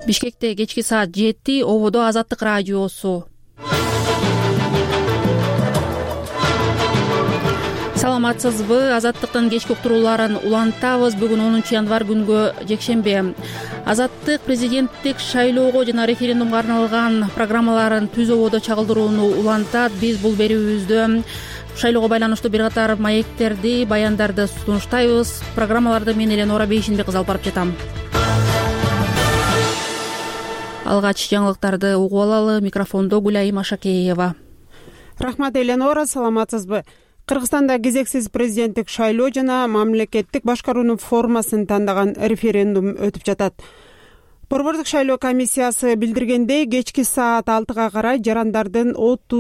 Бишкекте кечки саат 7 ободо Азаттык радиосу. Саламатсызбы? Азаттыктын кечки уктурууларын улантабыз. Бүгүн 10 январь күнгө жекшембе. Азаттык президенттик шайлоого жана референдумга арналган программаларын түз ободо чагылдырууну улантат. Биз бул берүүбүздө шайлоого байланыштуу бир катар маектерди, баяндарды сунуштайбыз. Программаларды мен Эленора Бейшинбек кызы алып барып жатам. Алгач жаңылыктарды угуп алалы. Микрофондо Гүлайым Ашакеева. Рахмат, Эленора, саламатсызбы? Кыргызстанда кезексиз президенттик шайлоо жана мамлекеттик башкаруунун формасын тандаган референдум өтүп жатат. Борбордук шайлоо комиссиясы билдиргендей, кечки саат 6-га карай жарандардын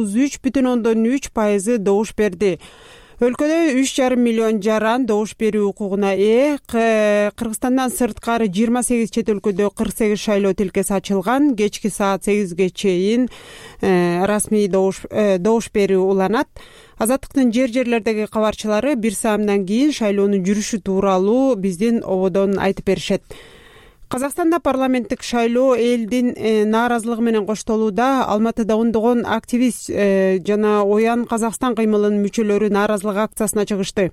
33,3% добуш берди. Өлкөдө 3,5 миллион жаран добуш берүү укугуна ээ. Кыргызстандан сырткары 28 чет өлкөдө 48 шайлоо тилкеси ачылган. Кечки саат 8ге чейин расмий добуш берүү уланат. Азаттыктын жерлердеги кабарчылары бир саамдан кийин шайлоонун жүрүшү тууралуу биздин ободон айтып беришет. Казакстанда парламенттик шайлоо элдин нааразылыгы менен коштолууда. Алматыда ондогон активист жана Оян Казакстан кыймылынын мүчөлөрү нааразылык акциясына чыгышты.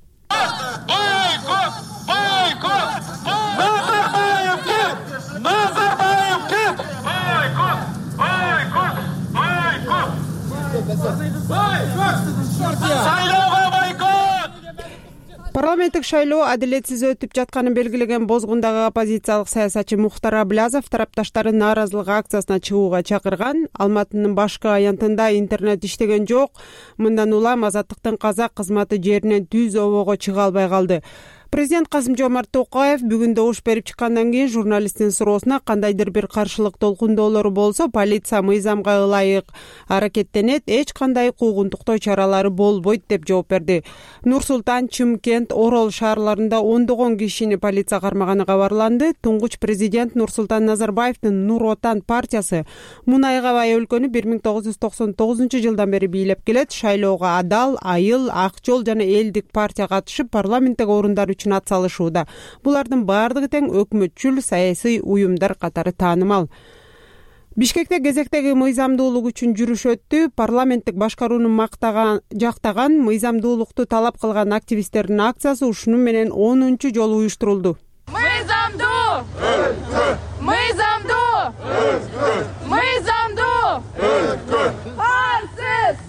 Парламенттик шайлоо адилетсиз өтүп жатканын белгилеген бозгундагы оппозициялык саясатчы Мухтар Аблязов тарапташтарын нааразылык акциясына чыгууга чакырган. Алматынын башкы аянтында интернет иштеген жок. Мындан улам Азаттыктын казак кызматы жеринен түз обого чыга албай калды. Президент Касым-Жомарт Токаев бүгүн добуш берип чыккандан кийин журналисттин суроосуна кандайдыр бир каршылык толкундоолору болсо полиция мыйзамга ылайык аракеттенет, эч кандай куугунтуктоо чаралары болбойт деп жооп берди. Нур-Султан, Чымкент, Орол шаарларында ондогон кишини полиция кармаганы кабарланды. Туңгуч президент Нурсултан Назарбаевдин Нур Отан партиясы мунайга бай өлкөнү 1999-жылдан бери бийлеп келет. Шайлоого Адал, Айыл, Ак жол жана Элдик партия катышып парламенттеги орундар үчүн ат салышууда. Булардын баардыгы тең өкмөтчүл саясий уюмдар катары таанымал. Бишкекте кезектеги мыйзамдуулук үчүн жүрүш өттү. Парламенттик башкарууну жактаган, мыйзамдуулукту талап кылган активисттердин акциясы ушуну менен 10-чу жолу уюштурулду. Мыйзамдуу! Мыйзамдуу! Мыйзамдуу! Хансыз!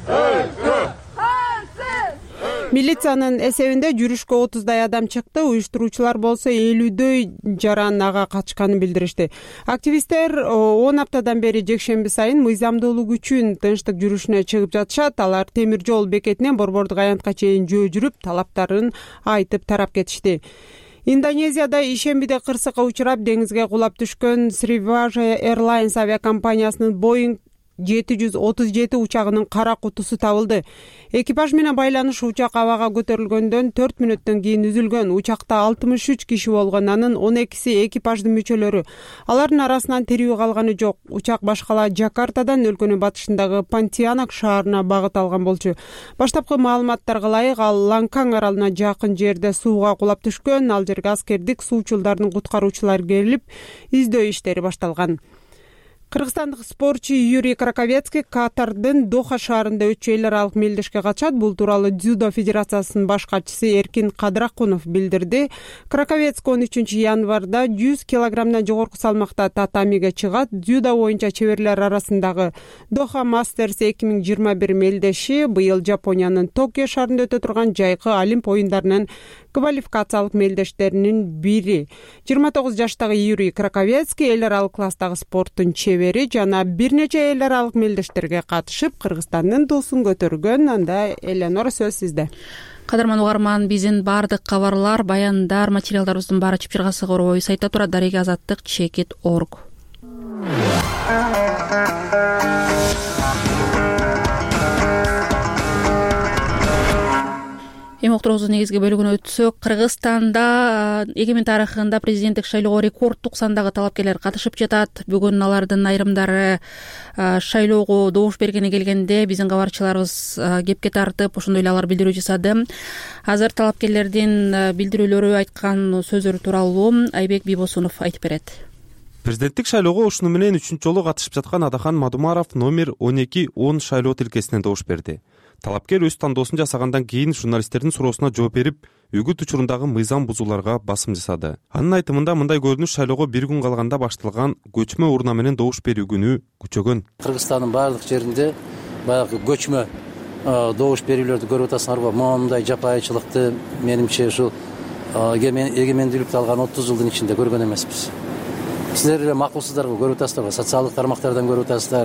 Милициянын эсебинде жүрүшкө 30дай адам чыкты. Уюштуруучулар болсо 50дөй жаран ага катышканын билдиришти. Активисттер 10 аптадан бери жекшемби сайын мыйзамдуулук үчүн тынчтык жүрүшүнө чыгып жатышат. Алар темир жол бекетинен борбордук аянтка чейин жөө жүрүп, талаптарын айтып тарап кетишти. Индонезияда ишембиде кырсыкка учурап деңизге кулап түшкөн Sriwijaya Airlines авиакомпаниясынын Boeing 737 учагынын кара кутусу табылды. Экипаж менен байланыш учак абага көтөрүлгөндөн 4 мүнөттөн кийин үзүлгөн. Учакта 63 киши болгон, анын 12си экипаждын мүчөлөрү. Алардын арасынан тирүү калганы жок. Учак башкала Жакартадан өлкөнүн батышындагы Понтианак шаарына багыт алган болчу. Баштапкы маалыматтарга ылайык, ал Ланкаң аралына жакын жерде сууга кулап түшкөн. Ал жерге аскердик суучулдардын куткаруучулары келип, издөө иштери башталган. Кыргызстандык спортчу Юрий Краковецкий Катардын Доха шаарында өтчү эл аралык мелдешке катышат. Бул тууралуу дзюдо федерациясынын баш катчысы Эркин Кадракунов билдирди. Краковецкий 13 январда 100 килограммдан жогорку салмакта татамиге чыгат. Дзюдо боюнча чеберлер арасындагы Доха Мастерс 2021 мелдеши быйыл Жапониянын Токио шаарында өтө турган жайкы Олимп оюндарынын квалификациялык мелдештеринин бири. 29 жаштагы Юрий Краковецкий эл аралык класстагы спорттун чебери жана бир нече эл аралык мелдештерге катышып, Кыргызстандын туусун көтөргөн. Анда Эленора, сөз сизде. Кадырман угарман, биздин баардык кабарлар, баяндар, материалдарыбыздын баары чыпчыргасы корбой сайтта турат. darega-azаттык.org. Эми уктуруубуздун негизги бөлүгүнө өтсөк, Кыргызстанда эгемен тарыхында президенттик шайлоого рекорддук сандагы талапкерлер катышып жатат. Бүгүн алардын айрымдары шайлоого добуш бергени келгенде биздин кабарчыларыбыз кепке тартып, ошондой эле алар билдирүү жасады. Азыр талапкерлердин билдирүүлөрү, айткан сөздөрү тууралуу Айбек Бийбосунов айтып берет. Президенттик шайлоого ушуну менен 3 жолу катышып жаткан Адахан Мадумаров номер 12-10 шайлоо тилкесинен добуш берди. Талапкер өз тандоосун жасагандан кийин журналисттердин суроосуна жооп берип, үгүт учурундагы мыйзам бузууларга басым жасады. Анын айтымында мындай көрүнүш шайлоого 1 күн калганда башталган көчмө урна менен добуш берүү күнү күчөгөн. Кыргызстандын баардык жеринде баягы көчмө добуш берүүлөрдү көрүп атасыңарбы? Моундай жапайычылыкты менимче ушул эгемендүүлүктү алган 30 жылдын ичинде көргөн эмеспиз. Силер эле макулсуздарбы, көрүп атасыздарбы? Социалдык тармактардан көрүп атасыздар.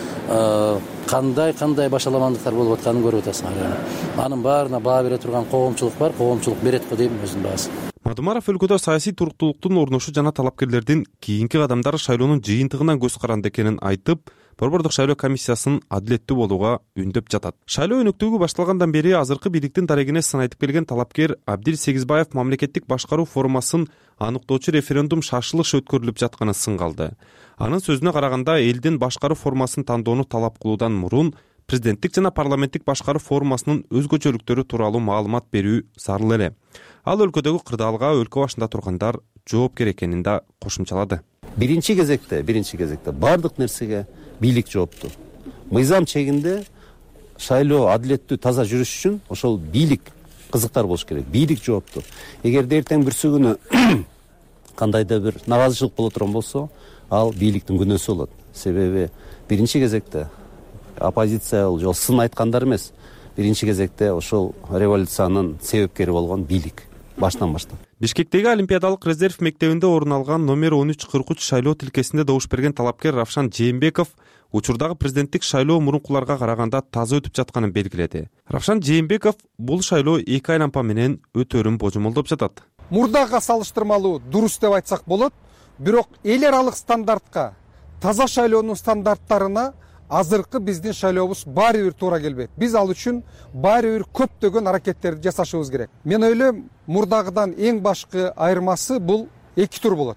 Кандай башаламандыктар болуп атканын көрүп атасыңар. Анын баарына баа бере турган коомчулук бар, коомчулук берет го дейм өзүнүн баасын. Мадумаров өлкөдө саясий туруктуулуктун орношу жана талапкерлердин кийинки кадамдары шайлоонун жыйынтыгынан көз каранды экенин айтып, Борбордук шайлоо комиссиясын адилеттүү болууга үндөп жатат. Шайлоо өнөктүгү башталгандан бери азыркы бийликтин дарегине сын айтып келген талапкер Абдил Сегизбаев мамлекеттик башкаруу формасын аныктоочу референдум шашылыш өткөрүлүп жатканын сынга алды. Анын сөзүнө караганда, элдин башкаруу формасын тандоону талап кылуудан мурун президенттик жана парламенттик башкаруу формасынын өзгөчөлүктөрү тууралуу маалымат берүү зарыл эле. Ал өлкөдөгү кырдаалга өлкө башында тургандар жоопкер экенин да кошумчалады. Биринчи кезекте бардык нерсеге бийлик жоопту. Мыйзам чегинде шайлоо адилеттүү таза жүрүш үчүн ошол бийлик кызыктар болуш керек. Бийлик жоопту. Эгерде эртең бүрсү күнү кандайда бир наразычылык боло турган болсо, ал бийликтин күнөөсү болот. Себеби биринчи кезекте оппозиция жол сын айткандар эмес. Биринчи кезекте ошол революциянын себепкери болгон бийлик баштан баштап. Бишкектеги Олимпиадалык резерв мектебинде орун алган номер 1343 шайлоо тилкесинде добуш берген талапкер Равшан Жээнбеков учурдагы президенттик шайлоо мурункуларга караганда таза өтүп жатканын белгиледи. Равшан Жээнбеков бул шайлоо 2 айлампа менен өтөрүн божомолдоп жатат. Мурдага салыштырмалуу дурус деп айтсак болот, бирок эл аралык стандартка, таза шайлоонун стандарттарына азыркы биздин шайлообуз баары бир туура келбейт. Биз ал үчүн баары бир көптөгөн аракеттерди жасашыбыз керек. Мен ойлойм, мурдагыдан эң башкы айырмасы бул 2 тур болот.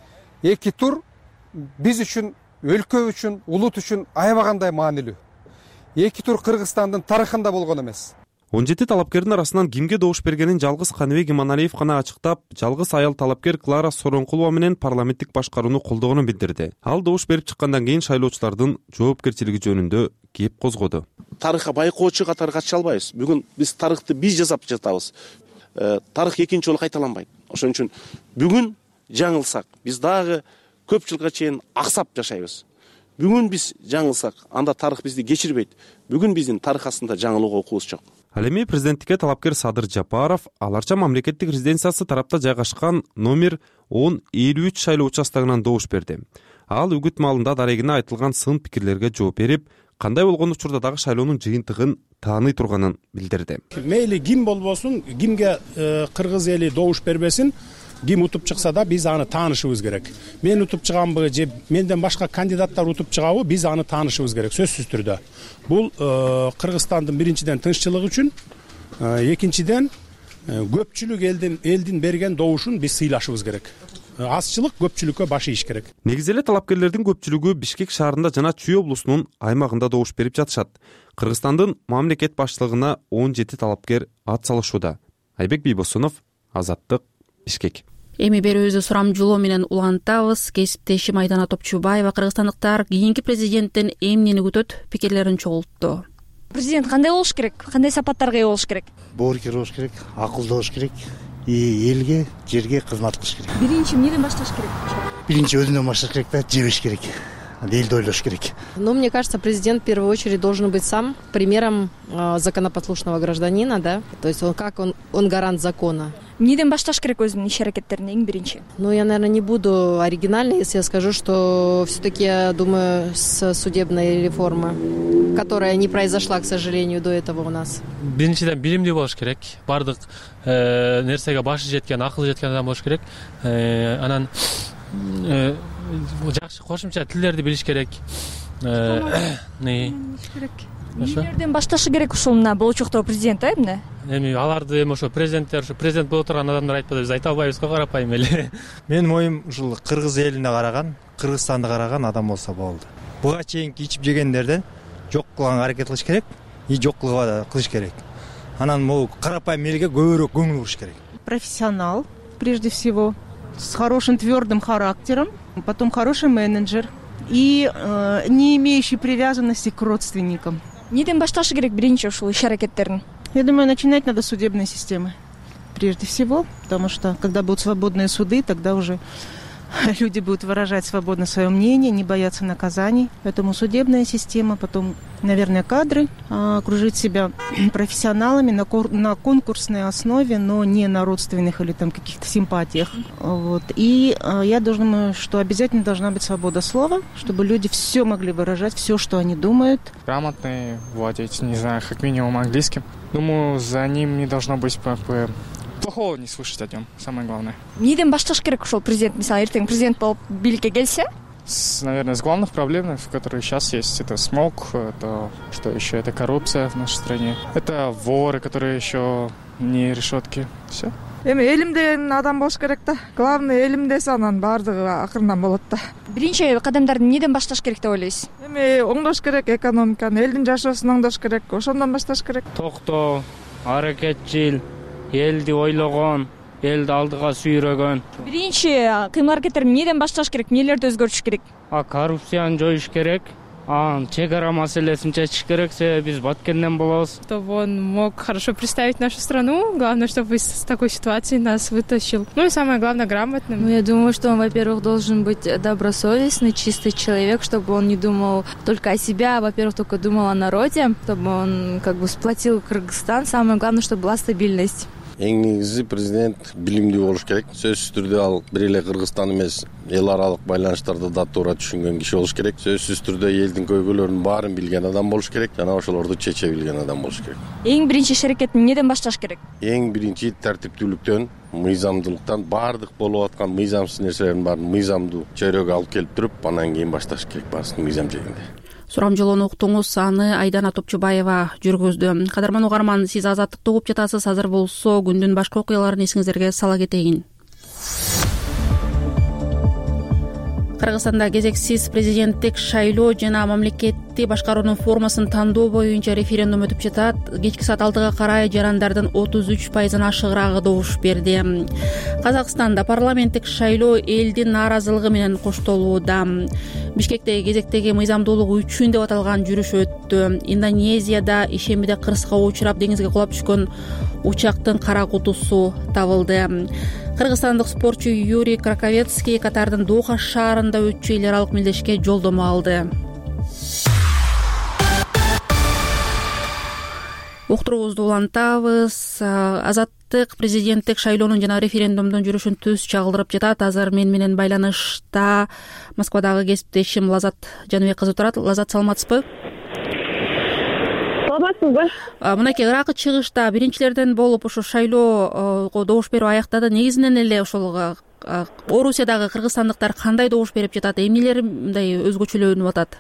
2 тур биз үчүн, өлкө үчүн, улут үчүн аябагандай маанилүү. 2 тур Кыргызстандын тарыхында болгон эмес. 17 талапкердин арасынан кимге добуш бергенин жалгыз Каныбек Иманалиев гана ачыктап, жалгыз аял талапкер Клара Соронкулова менен парламенттик башкарууну колдогонун билдирди. Ал добуш берип чыккандан кийин шайлоочулардын жоопкерчилиги жөнүндө кеп козгоду. Тарыхка байкоочу катары катыша албайбыз. Бүгүн биз тарыхты биз жасап жатабыз. Тарых экинчи жолу кайталанбайт. Ошон үчүн бүгүн жаңылсак, биз дагы көп жылга чейин аксап жашайбыз. Бүгүн биз жаңылсак, анда тарых бизди кечирбейт. Бүгүн биздин тарых астында жаңылууга укугубуз жок. Ал эми президенттикке талапкер Садыр Жапаров Аларча мамлекеттик резиденциясы тарапта жайгашкан номер 1053 шайлоо участогунан добуш берди. Ал үгүт маалында дарегине айтылган сын пикирлерге жооп берип, кандай болгон учурда дагы шайлоонун жыйынтыгын тааный турганын билдирди. Мейли ким болбосун, кимге кыргыз эли добуш бербесин, ким утуп чыкса да биз аны таанышыбыз керек. Мен утуп чыганбы же менден башка кандидаттар утуп чыгабы, биз аны таанышыбыз керек, сөзсүз түрдө. Бул Кыргызстандын биринчиден тынччылыгы үчүн, экинчиден көпчүлүк элдин берген добушун биз сыйлашыбыз керек. Азчылык көпчүлүккө баш ийиш керек. Негизи эле талапкерлердин көпчүлүгү Бишкек шаарында жана Чүй облусунун аймагында добуш берип жатышат. Кыргызстандын мамлекет башчылыгына 17 талапкер ат салышууда. Айбек Бийбосунов, Азаттык, Бишкек. Эми берүүбүздү сурамжылоо менен улантабыз. Кесиптешим Айдана Топчубаева кыргызстандыктар кийинки президенттен эмнени күтөт, пикирлерин чогултту. Президент кандай болуш керек? Кандай сапаттарга ээ болуш керек? Боорукер болуш керек, акылдуу болуш керек, элге, жерге кызмат кылыш керек. Биринчи эмнеден башташ керек? Биринчи өзүнөн башташ керек да, жебеш керек. Элди ойлош керек. Но мне кажется, президент в первую очередь должен быть сам примером законопослушного гражданина, да? То есть он гарант закона. Эмнеден башташ керек өзүнүн иш аракеттерин эң биринчи? Ну, я, наверное, не буду оригинальной, если я скажу, что все-таки, я думаю, с судебной реформы, которая не произошла, к сожалению, до этого у нас. Биринчиден билимдүү болуш керек. Бардык нерсеге башы жеткен, акылы жеткен адам болуш керек. Анан жакшы кошумча тилдерди билиш керек. Эмнелерден башташы керек ушул мына болочокто президент, эмне? Эми аларды эми ошо президенттер, ошо президент боло турган адамдар айтпады, биз айта албайбыз го, карапайым эле. Менин оюм ушул кыргыз элине караган, Кыргызстанды караган адам болсо болду. Буга чейинки ичип жегендерден жок кылганга аракет кылыш керек, жок кылыш керек. Анан могу карапайым элге көбүрөөк көңүл буруш керек. Профессионал, прежде всего, с хорошим твердым характером, потом хороший менеджер и не имеющий привязанности к родственникам. Эмнеден башташы керек биринчи ушул иш-аракеттерин? Я думаю, начинать надо с судебной системы прежде всего, потому что когда будут свободные суды, тогда уже люди будут выражать свободно свое мнение, не бояться наказаний. Поэтому судебная система, потом, наверное, кадры, окружить себя профессионалами на конкурсной основе, но не на родственных или там каких-то симпатиях. Вот. И я думаю, что обязательно должна быть свобода слова, чтобы люди все могли выражать, все, что они думают. Грамотный, владеть, не знаю, как минимум английским. Думаю, за ним не должно быть плохого не слышать о нем, самое главное. Эмнеден башташ керек ушул президент? Мисалы, эртең президент болуп бийликке келсе? Наверное, с главных проблем, которые сейчас есть, это смог, это что еще? Это коррупция в нашей стране. Это воры, которые еще не решетки. Все. Эми элимден адам болуш керек да. Главный элимдесе анан баардыгы акырындан болот да. Биринчи кадамдарды эмнеден башташ керек деп ойлойсуз? Эми оңдош керек экономиканы, элдин жашоосун оңдош керек, ошондон башташ керек. Токтоо, аракетчил, элди ойлогон, элди алдыга сүйрөгөн. Биринчи кыймыл аракеттерди эмнеден башташ керек, эмнелерди өзгөртүш керек? Коррупцияны жоюш керек, чек ара маселесин чечиш керек, себеби биз баткенден болобуз. Чтобы он мог хорошо представить нашу страну, главное, чтобы из такой ситуации нас вытащил. Ну и самое главное, грамотным. Я думаю, что он, во-первых, должен быть добросовестный, чистый человек, чтобы он не думал только о себе, а, во-первых, только думал о народе, чтобы он сплотил Кыргызстан. Самое главное, чтобы была стабильность. Эң негизи президент билимдүү болуш керек. Сөзсүз түрдө ал бир эле Кыргызстан эмес, эл аралык байланыштарды да туура түшүнгөн киши болуш керек. Сөзсүз түрдө элдин көйгөйлөрүнүн баарын билген адам болуш керек жана ошолорду чече билген адам болуш керек. Эң биринчи иш-аракетин эмнеден башташ керек? Эң биринчи тартиптүүлүктөн, мыйзамдуулуктан, баардык болуп аткан мыйзамсыз нерселердин баарын мыйзамдуу чөйрөгкө алып келип туруп, анан кийин башташ керек баасын мыйзам жегинде. Сурам жолоону уктуңуз, аны Айдана Топчубаева жүргүздү. Кадырман угарман, сиз Азаттыкты угуп жатасыз. Азыр болсо күндүн башка окуяларын эсиңиздерге сала кетейин. Кыргызстанда кезексиз президенттик шайлоо жана мамлекетти башкаруунун формасын тандоо боюнча референдум өтүп жатат. Кечки саат 6-га карай жарандардын 33%-дан ашыгыраагы добуш берди. Казакстанда парламенттик шайлоо элдин нааразылыгы менен коштолууда. Бишкекте кезектеги мыйзамдуулук үчүн деп аталган жүрүш өттү. Индонезияда ишембиде кырсыкка учурап деңизге кулап түшкөн учактын кара кутусу табылды. Кыргызстандык спортчу Юрий Краковецкий Катардын Доха шаарында өтчү эл аралык мелдешке жолдомо алды. Уктуруубузду улантабыз. Азаттык президенттик шайлоонун жана референдумдун жүрүшүн түз чагылдырып жатат. Азыр мен менен байланышта Москвадагы кесиптешим Лазат Жаныбек кызы турат. Лазат, саламатсызбы? Саламатсызбы? Мынакей ыракы чыгышта биринчилерден болуп ушу шайлоого добуш берүү аяктады. Негизинен эле ошол Орусиядагы кыргызстандыктар кандай добуш берип жатат? Эмнелер мындай өзгөчөлөнүп атат?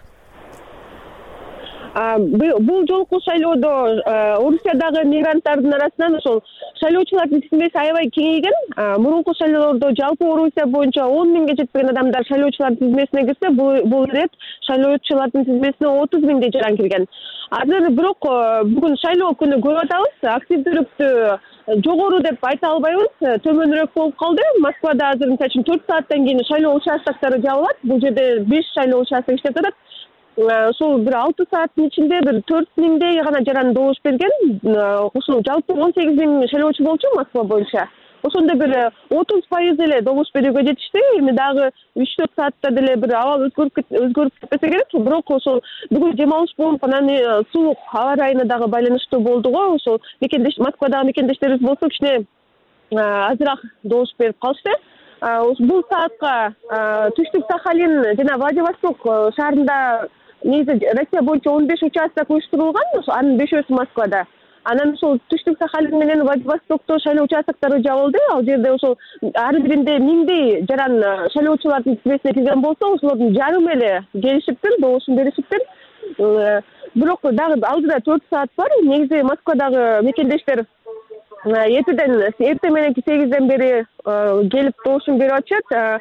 Бул жолку шайлоодо Орусиядагы мигранттардын арасынан ошол шайлоочулардын тизмеси аябай кеңейген. Мурунку шайлоолордо жалпы Орусия боюнча 10 миңге жетпеген адамдар шайлоочулардын тизмесине кирсе, бул рет шайлоочулардын тизмесине 30 миңдей жаран кирген. Азыр бирок бүгүн шайлоо күнү көрүп атабыз. Активдүүлүктү жогору деп айта албайбыз, төмөнүрөөк болуп калды. Москвада азыр мисалы үчүн 4 сааттан кийин шайлоо участоктору жабылат. Бул жерде 5 шайлоо участок иштеп жатат. Ошол бир 6 сааттын ичинде бир 4 миңдей гана жаран добуш берген. Ошол жалпы 18 миң шайлоочу болчу Москва боюнча. Ошондо бир 30% эле добуш берүүгө жетишти. Эми дагы 3-4 саатта деле бир абал өзгөрүп кетпесе керек. Бирок ошол бүгүн дем алыш болуп, анан суук аба ырайына дагы байланыштуу болду го. Ошол Москвадагы мекендештерибиз болсо кичине азыраак добуш берип калышты. Бул саатка Түштүк Сахалин жана Владивосток шаарында негизи Россия боюнча 15 участок уюштурулган, анын 5-өсү Москвада. Анан ошол Түштүк Сахалин менен Владивостокто шайлоо участоктору жабылды. Ал жерде ошол ар биринде миңдей жаран шайлоочулардын тизмесине кирген болсо, ошолордун жарым эле келишиптир, добушун беришиптир. Бирок дагы алдыда 4 саат бар. Негизи Москвадагы мекендештер эртең мененки 8ден бери келип добушун берип атышат.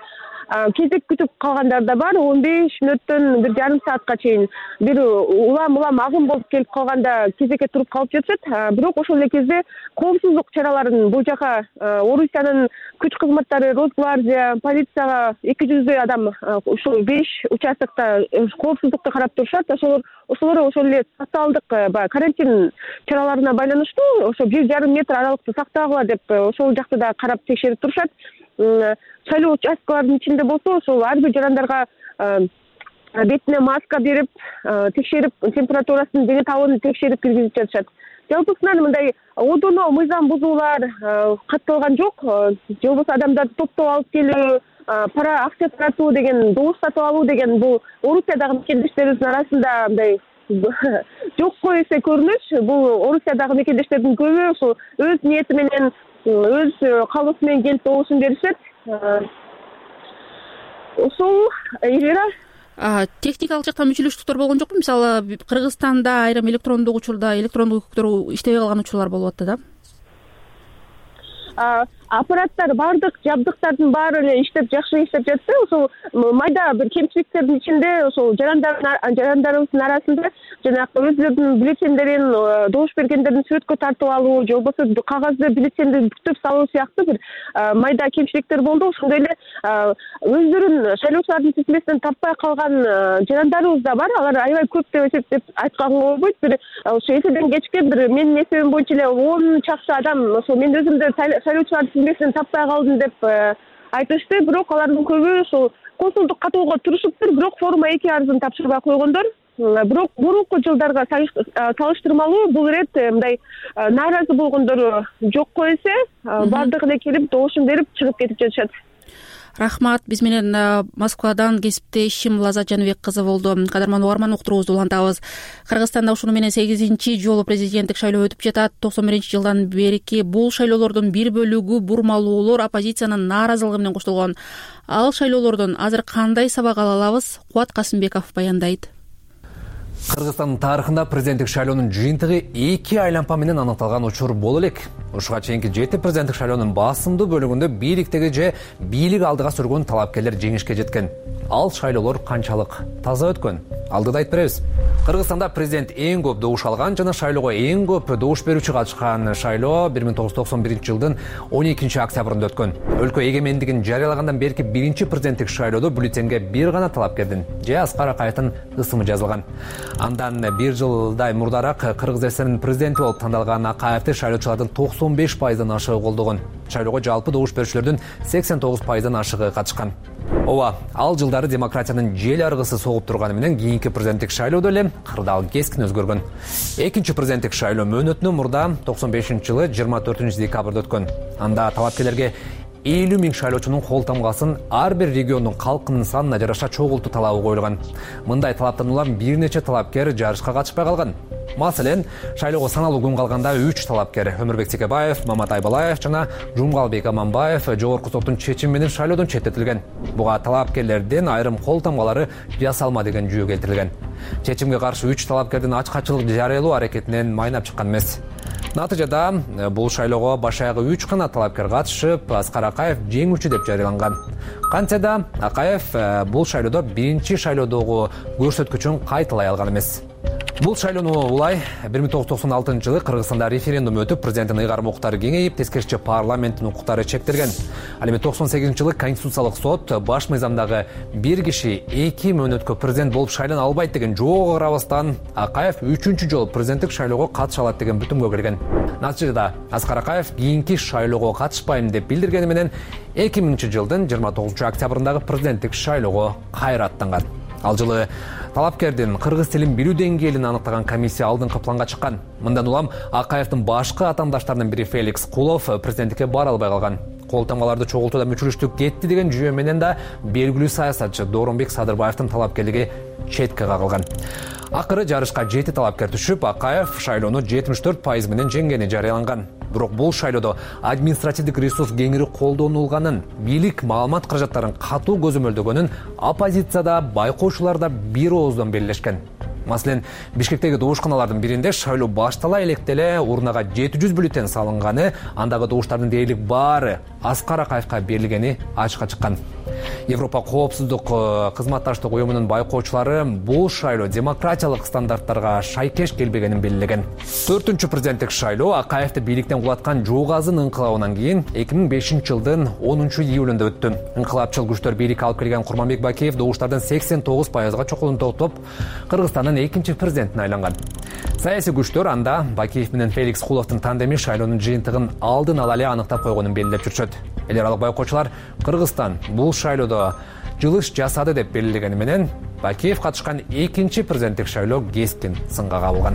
кезек күтүп калгандар да бар. 15 мүнөттөн бир жарым саатка чейин бир улам агым болуп келип калганда кезекке туруп калып жатышат. Бирок ошол эле кезде коопсуздук чараларын бул жака Орусиянын күч кызматтары, Росгвардия, полицияга 200 адам ушул 5 участоктор коопсуздукту карап турушат. Ошолор ошол эле социалдык баягы карантин чараларына байланыштуу ошо 1,5 метр аралыкты сактагыла деп ошол жакты да карап текшерип турушат. Шайлоо участкаларынын ичинде болсо ошол ар бир жарандарга бетине маска берип, текшерип, температурасын, дене табын текшерип киргизип жатышат. Жалпысынан мындай одоно мыйзам бузуулар катталган жок. Же болбосо адамдарды топтоп алып келүү, пара акча таратуу деген, добуш сатып алуу деген бул Орусиядагы мекендештерибиздин арасында мындай жокко эсе көрүнүш. Бул Орусиядагы мекендештердин көбү ошол өз ниети менен, өз каалоосу менен келип добушун беришет. Ошол Элира техникалык жактан мүчөлөштүктөр болгон жокпу? Мисалы Кыргызстанда айрым электрондук учурда электрондук үкүктөр иштебей калган учурлар болуп атты да. Аппараттар, бардык жабдыктардын баары эле жакшы иштеп жатты. Ошол майда бир кемчиликтердин ичинде ошол жарандарыбыздын арасында жанагы өзүлөрүнүн бюллетендерин, добуш бергендердин сүрөткө тартып алуу, же болбосо кагазды бюллетенди бүктөп салуу сыяктуу бир майда кемчиликтер болду. Ошондой эле өздөрүн шайлоочулардын тизмесинен таппай калган жарандарыбыз да бар. Алар аябай көп деп эсептеп айтканга болбойт. Бир ошо эседен кечкен бир менин эсебим боюнча эле 10 чакчы адам ошо мен өзүмдү шайлоочулардын тизмесинен таппай калдым деп айтышты. Бирок алардын көбү ошол консулдук катууга турушуптур, бирок форумга 2 арызын тапшырбай койгондор. Бирок мурунку жылдарга салыштырмалуу бул ирет мындай нааразы болгондор жокко эсе бардыгы эле келип добушун берип чыгып кетип жатышат. Рахмат. Биз менен Москвадан кесиптешим Лазат Жаныбек кызы болду. Кадырман угарман уктуруубузду улантабыз. Кыргызстанда ушуну менен 8-чи жолу президенттик шайлоо өтүп жатат. 91-жылдан берки бул шайлоолордун бир бөлүгү бурмалуулор оппозициянын нааразылыгы менен коштолгон. Ал шайлоолордон азыр кандай сабак ала алабыз? Кубат Касымбеков баяндайт. Кыргызстандын тарыхында президенттик шайлоонун жыйынтыгы 2 айланпа менен аныкталган учур боло элек. Ушуга чейинки 7 президенттик шайлоонун басымдуу бөлүгүндө бийликтеги же бийлик алдыга сүргөн талапкерлер жеңишке жеткен. Ал шайлоолор канчалык таза өткөн? Алдыда айтып беребиз. Кыргызстанда президент эң көп добуш алган жана шайлоого эң көп добуш берүүчү катышкан шайлоо 1991-жылдын 12-октябрында өткөн. Өлкө эгемендигин жарыялагандан берки биринчи президенттик шайлоодо бюллетенге бир гана талапкердин же Аскар Акаевдин ысымы жазылган. Андан бир жылдай мурдараак Кыргыз ССРнин президенти болуп тандалган Акаевди шайлоочулардын 95%дан ашыгы колдогон. Шайлоого жалпы добуш берүүчүлөрдүн 89%дан ашыгы катышкан. Ооба, ал жылдары демократиянын жел аргысы согуп турганы менен кийинки президенттик шайлоодо эле кырдаал кескин өзгөргөн. Экинчи президенттик шайлоо мөөнөтүнөн мурда 95-жылы 24-декабрда өткөн. Анда талапкерлерге 50 000 шайлоочунун кол тамгасын ар бир региондун калкынын санына жараша чогултуу талабы коюлган. Мындай талаптан улам бир нече талапкер жарышка катышпай калган. Маселен, шайлоого саналуу күн калганда 3 талапкер Өмүрбек Текебаев, Маматай Балаев жана Жумгалбек Аманбаев жогорку соттун чечими менен шайлоодон четтетилген. Буга талапкерлердин айрым кол тамгалары жасалма деген жүйө келтирилген. Чечимге каршы 3 талапкердин ачкачылык жарыялоо аракетинен майнап чыккан эмес. Натыйжада бул шайлоого башаягы 3 гана талапкер катышып, Аскар Акаев жеңүүчү деп жарыяланган. Кантсе да Акаев бул шайлоодо биринчи шайлоодогу көрсөткүчүн кайталай алган эмес. Бул шайлоону улай 1996-жылы Кыргызстанда референдум өтүп, президенттин ыйгарым укуктары кеңейип, тескерисинче парламенттин укуктары чектелген. Ал эми 98-жылы Конституциялык сот баш мыйзамдагы бир киши 2 мөөнөткө президент болуп шайлана албайт деген жоого карабастан Акаев 3-чү жолу президенттик шайлоого катыша алат деген бүтүмгө келген. Натыйжада Аскар Акаев кийинки шайлоого катышпайм деп билдиргени менен 2000-жылдын 29-октябрындагы президенттик шайлоого кайра аттанган. Ал жылы талапкердин кыргыз тилин билүү деңгээлин аныктаган комиссия алдыңкы планга чыккан. Мындан улам Акаевдин башкы атаандаштарынын бири Феликс Кулов президенттикке бара албай калган. Кол тамгаларды чогултууда мүчүлүштүк кетти деген жүйө менен да белгилүү саясатчы Дооронбек Садырбаевдин талапкерлиги четке кагылган. Акыры жарышка 7 талапкер түшүп, Акаев шайлоону 74% менен жеңгени жарыяланган. Бирок бул шайлоодо административдик ресурс кеңири колдонулганын, бийлик маалымат каражаттарын катуу көзөмөлдөгөнүн оппозицияда, байкоочуларда бир ооздон белгилешкен. Маселен, Бишкектеги добушканалардын биринде шайлоо баштала электе эле урнага 700 бюллетен салынганы, андагы добуштардын дээрлик баары Аскар Акаевга берилгени ачыкка чыккан. Европа коопсуздук кызматташтык уюмунун байкоочулары бул шайлоо демократиялык стандарттарга шайкеш келбегенин белгилеген. 4-чү президенттик шайлоо Акаевди бийликтен кулаткан Жуугазын ыңкылабынан кийин 2005 жылдын 10-июлунда өттү. Ыңкылапчыл күчтөр бийликке алып келген Курманбек Бакиев добуштардын 89%-га чокулун топтоп, Кыргызстандын 2-чи президентине айланган. Саясий күчтөр анда Бакиев менен Феликс Куловдун тандеми шайлоонун жыйынтыгын алдын ала эле аныктап койгонун белгилеп жүрүшөт. Эл аралык байкоочулар Кыргызстан бул шайлоодо жылыш жасады деп белгилегени менен Бакиев катышкан 2-чи президенттик шайлоо кескин сынга кабылган.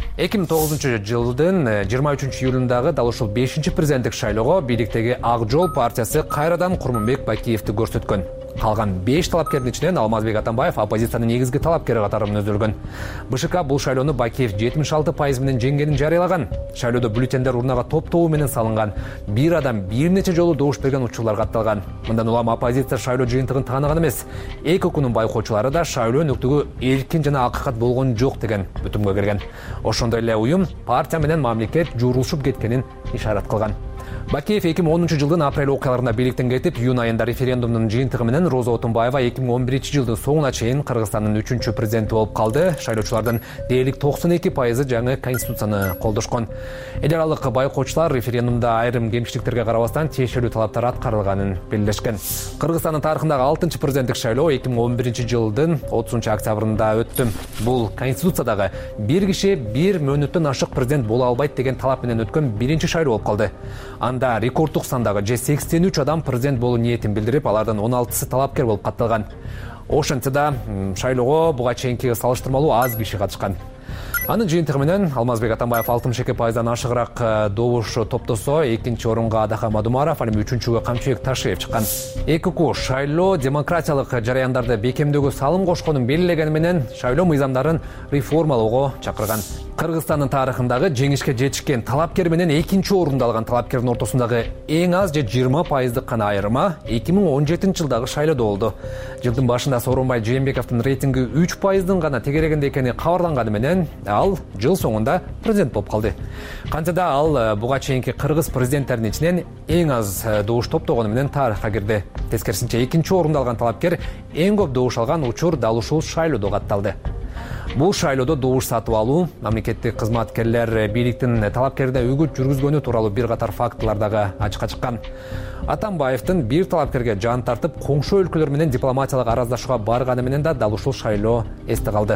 2009 жылдын 23 июлундагы дал ушул 5-чи президенттик шайлоого бийликтеги Ак Жол партиясы кайрадан Курманбек Бакиевди көрсөткөн. Калган 5 талапкердин ичинен Алмазбек Атамбаев оппозициянын негизги талапкери катарынан өздөргөн. БШК бул шайлоону Бакиев 76% менен жеңгенин жарыялаган. Шайлоодо бюллетендер урнага топтоо менен салынган. Бир адам бир нече жолу добуш берген учурлар катталган. Мындан улам оппозиция шайлоо жыйынтыгын таанаган эмес. Эки укунун байкоочулары да шайлоо өнөктүгү эркин жана акыйкат болгон жок деген бүтүмгө келген. Ошондой эле уюм партия менен мамлекет журулушуп кеткенин ишарат кылган. Бакиев 2010 жылдын апрель окуяларында бийликтен кетип, июнь айында референдумдун жыйынтыгы менен Роза Отунбаева 2011 жылдын соңуна чейин Кыргызстандын 3-чү президенти болуп калды. Шайлоочулардын дээрлик 92% жаңы конституцияны колдошкон. Эл аралык байкоочулар референдумда айрым кемчиликтерге карабастан тиешелүү талаптар аткарылганын белгилешкен. Кыргызстандын тарыхындагы 6-чы президенттик шайлоо 2011 жылдын 30 октябрында өттү. Бул конституциядагы бир киши бир мөөнөттөн ашык президент боло албайт деген талап менен өткөн биринчи шайлоо болуп калды. Анда рекордтук сандагы 83 адам президент болуу ниетин билдирип, алардын 16сы талапкер болуп катталган. Ошентсе да шайлоого буга чейинкиге салыштырмалуу аз киши катышкан. Анын жыйынтыгы менен Алмазбек Атамбаев 62%дан ашыгыраак добуш топтосо, 2-чи орунга Адахан Мадумаров, ал эми 3-чүгө Камчыбек Ташиев чыккан. ЭКК шайлоо демократиялык жарыяндарды бекемдөөгө салым кошконун белгилегени менен шайлоо мыйзамдарын реформалоого чакырган. Кыргызстандын тарыхындагы жеңишке жетишкен талапкер менен 2-чи орунду алган талапкердин ортосундагы эң аз же 20%дык гана айырма 2017 жылдагы шайлоодо болду. Жылдын башында Сооронбай Жээнбековдун рейтинги 3%дын гана тегерегинде экени кабарланганы менен ал жыл соңунда президент болуп калды. Кантсе да ал буга чейинки кыргыз президенттеринин ичинен эң аз добуш топтогону менен тарыхка кирди. Тескерисинче 2-чи орунду алган талапкер эң көп добуш алган учур дал ушул шайлоодо катталды. Бул шайлоодо добуш сатып алуу, мамлекеттик кызматкерлер бийликтин талапкерде үгүт жүргүзгөнү тууралуу бир катар фактылар дагы ачыкка чыккан. Атамбаевдин бир талапкерге жан тартып, коңшу өлкөлөр менен дипломатиялык араздашууга барганы менен да дал ушул шайлоо эсте калды.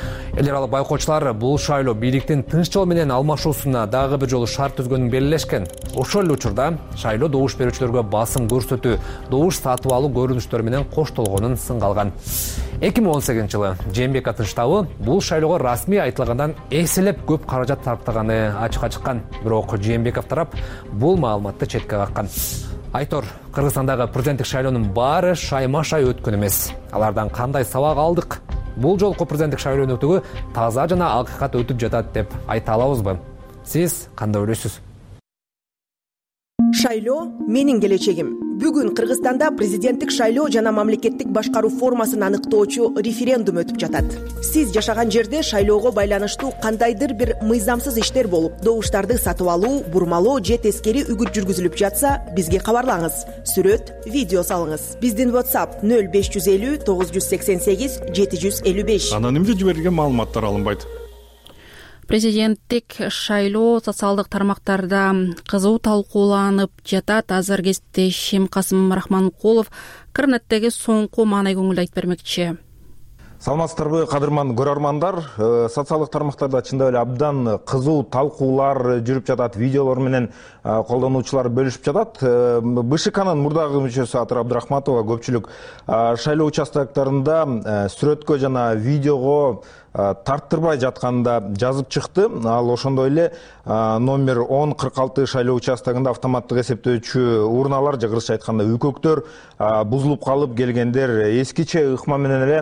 Эл аралык байкоочулар бул шайлоо бийликтин тынч жол менен алмашуусуна дагы бир жолу шарт түзгөнүн белгилешкен. Ошол эле учурда шайлоо добуш берүүчүлөргө басым көрсөтүү, добуш сатып алуу көрүнүштөр менен коштолгонун сынга алган. 2018 жылы Жээнбековдун штабы бул шайлоого расмий айтылгандан эселеп көп каражат тартаганы ачыкка чыккан. Бирок Жээнбеков тарап бул маалыматты четке каккан. Айтор, Кыргызстандагы президенттик шайлоонун баары шайма-шай өткөн эмес. Алардан кандай сабак алдык? Бул жолку президенттик шайлоо өнөктүгү таза жана акыйкат өтүп жатат деп айта алабызбы? Сиз кандай ойлойсуз? Шайлоо менин келечегим. Бүгүн Кыргызстанда президенттик шайлоо жана мамлекеттик башкаруу формасын аныктоочу референдум өтүп жатат. Сиз жашаган жерде шайлоого байланыштуу кандайдыр бир мыйзамсыз иштер болуп, добуштарды сатып алуу, бурмалоо же тескери үгүт жүргүзүлүп жатса, бизге кабарлаңыз. Сүрөт, видео салыңыз. Биздин WhatsApp 0550 988 755. Анонимдүү жиберилген маалыматтар алынбайт. Президенттик шайлоо социалдык тармактарда кызуу талкууланып жатат. Азыр кесиптешим Касым Рахманкулов Кыргызстандагы соңку маанай көңүл айтып бермекчи. Саламатсыздарбы, кадырман көрөрмандар. Социалдык тармактарда чындап эле абдан кызуу талкуулар жүрүп жатат, видеолор менен колдонуучулар бөлүшүп жатат. БШКнын мурдагы мүчөсү Атыр Абдрахматова көпчүлүк шайлоо участоктарында сүрөткө жана видеого тарттырбай жатканда жазып чыкты. Ал ошондой эле номер 1046 шайлоо участогунда автоматтык эсептөөчү урналар же кыргызча айтканда үкөктөр бузулуп калып келгендер эскиче ыкма менен эле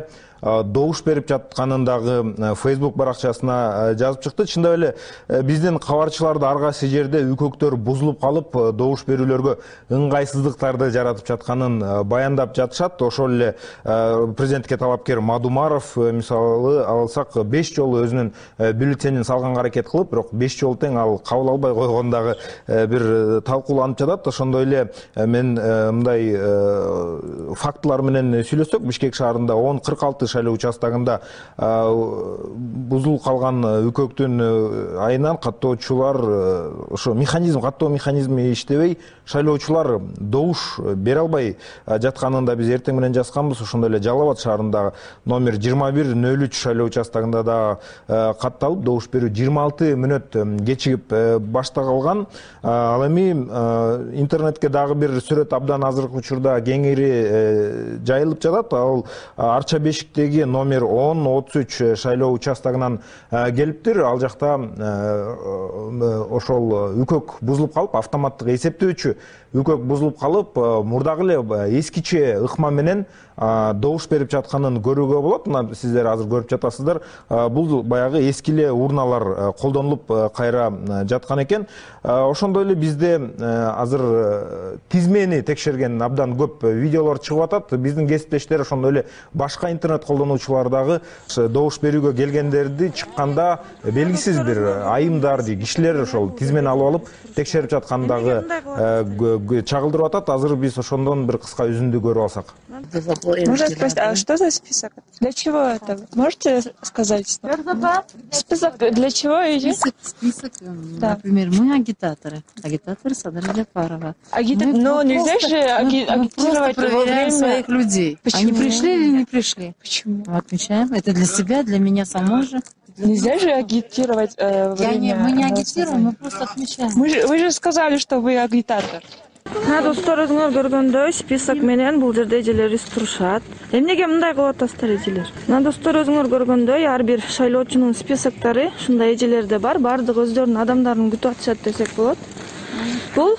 добуш берип жатканын дагы Facebook баракчасына жазып чыкты. Чындап эле биздин кабарчыларды ар кайсы жерде үкөктөр бузулуп калып, добуш берүүлөргө ыңгайсыздыктарды жаратып жатканын баяндап жатышат. Ошол эле президентке талапкер Мадумаров мисалы алсак 5 жолу өзүнүн бюллетенин салганга аракет кылып, бирок 5 жолу тең ал кабыл албай койгондагы бир талкууланып жатат. Ошондой эле мен мындай фактылар менен сүйлөсөк, Бишкек шаарында 10-46 шайлоо участогунда бузулуп калган үкөктүн айынан каттоочулар ошо каттоо механизми иштебей, шайлоочулар добуш бере албай жатканын да биз эртең менен жазганбыз. Ошондой эле Жалал Абад шаарындагы номер 2103 шайлоо участогунда да катталып, добуш берүү 26 мүнөт кечигип башталган. Ал эми интернетке дагы бир сүрөт абдан азыркы учурда кеңири жайылып жатат. Ал Арча Бешиктеги номер 1033 шайлоо участогунан келиптир. Ал жакта ошол үкөк бузулуп калып, автоматтык эсептөөчү үкөк бузулуп калып, мурдагы эле эскиче ыкма менен добуш берип жатканын көрүүгө болот. Мына сиздер азыр көрүп жатасыздар. Бул баягы эски эле урналар колдонулуп кайра жаткан экен. Ошондой эле бизде азыр тизмени текшерген абдан көп видеолор чыгып атат. Биздин кесиптештер ошондой эле башка интернет колдонуучулар дагы добуш берүүгө келгендерди чыкканда белгисиз бир айымдар, кишилер ошол тизмени алып алып текшерип жаткан дагы чагылдырып атат. Азыр биз ошондон бир кыска үзүндү көрүп алсак. Можно спросить, а что за список? Для чего это? Можете сказать? Список для чего идет? Список, например, мы агитаторы. Агитаторы Садара Джапарова. Но нельзя же агитировать во время своих людей. Почему? Они пришли или не пришли? Почему? Мы отмечаем. Это для себя, для меня самой же. Нельзя же агитировать время. Мы не агитируем, мы просто отмечаем. Вы же сказали, что вы агитатор. Достор өзүңөр көргөндөй список менен бул жерде эжелерибиз турушат. Эмнеге мындай кылып атасыздар эжелер? Достор өзүңөр көргөндөй ар бир шайлоочунун списоктары ушундай эжелерде бар. Бардыгы өздөрүнүн адамдарын күтүп атышат десек болот. Бул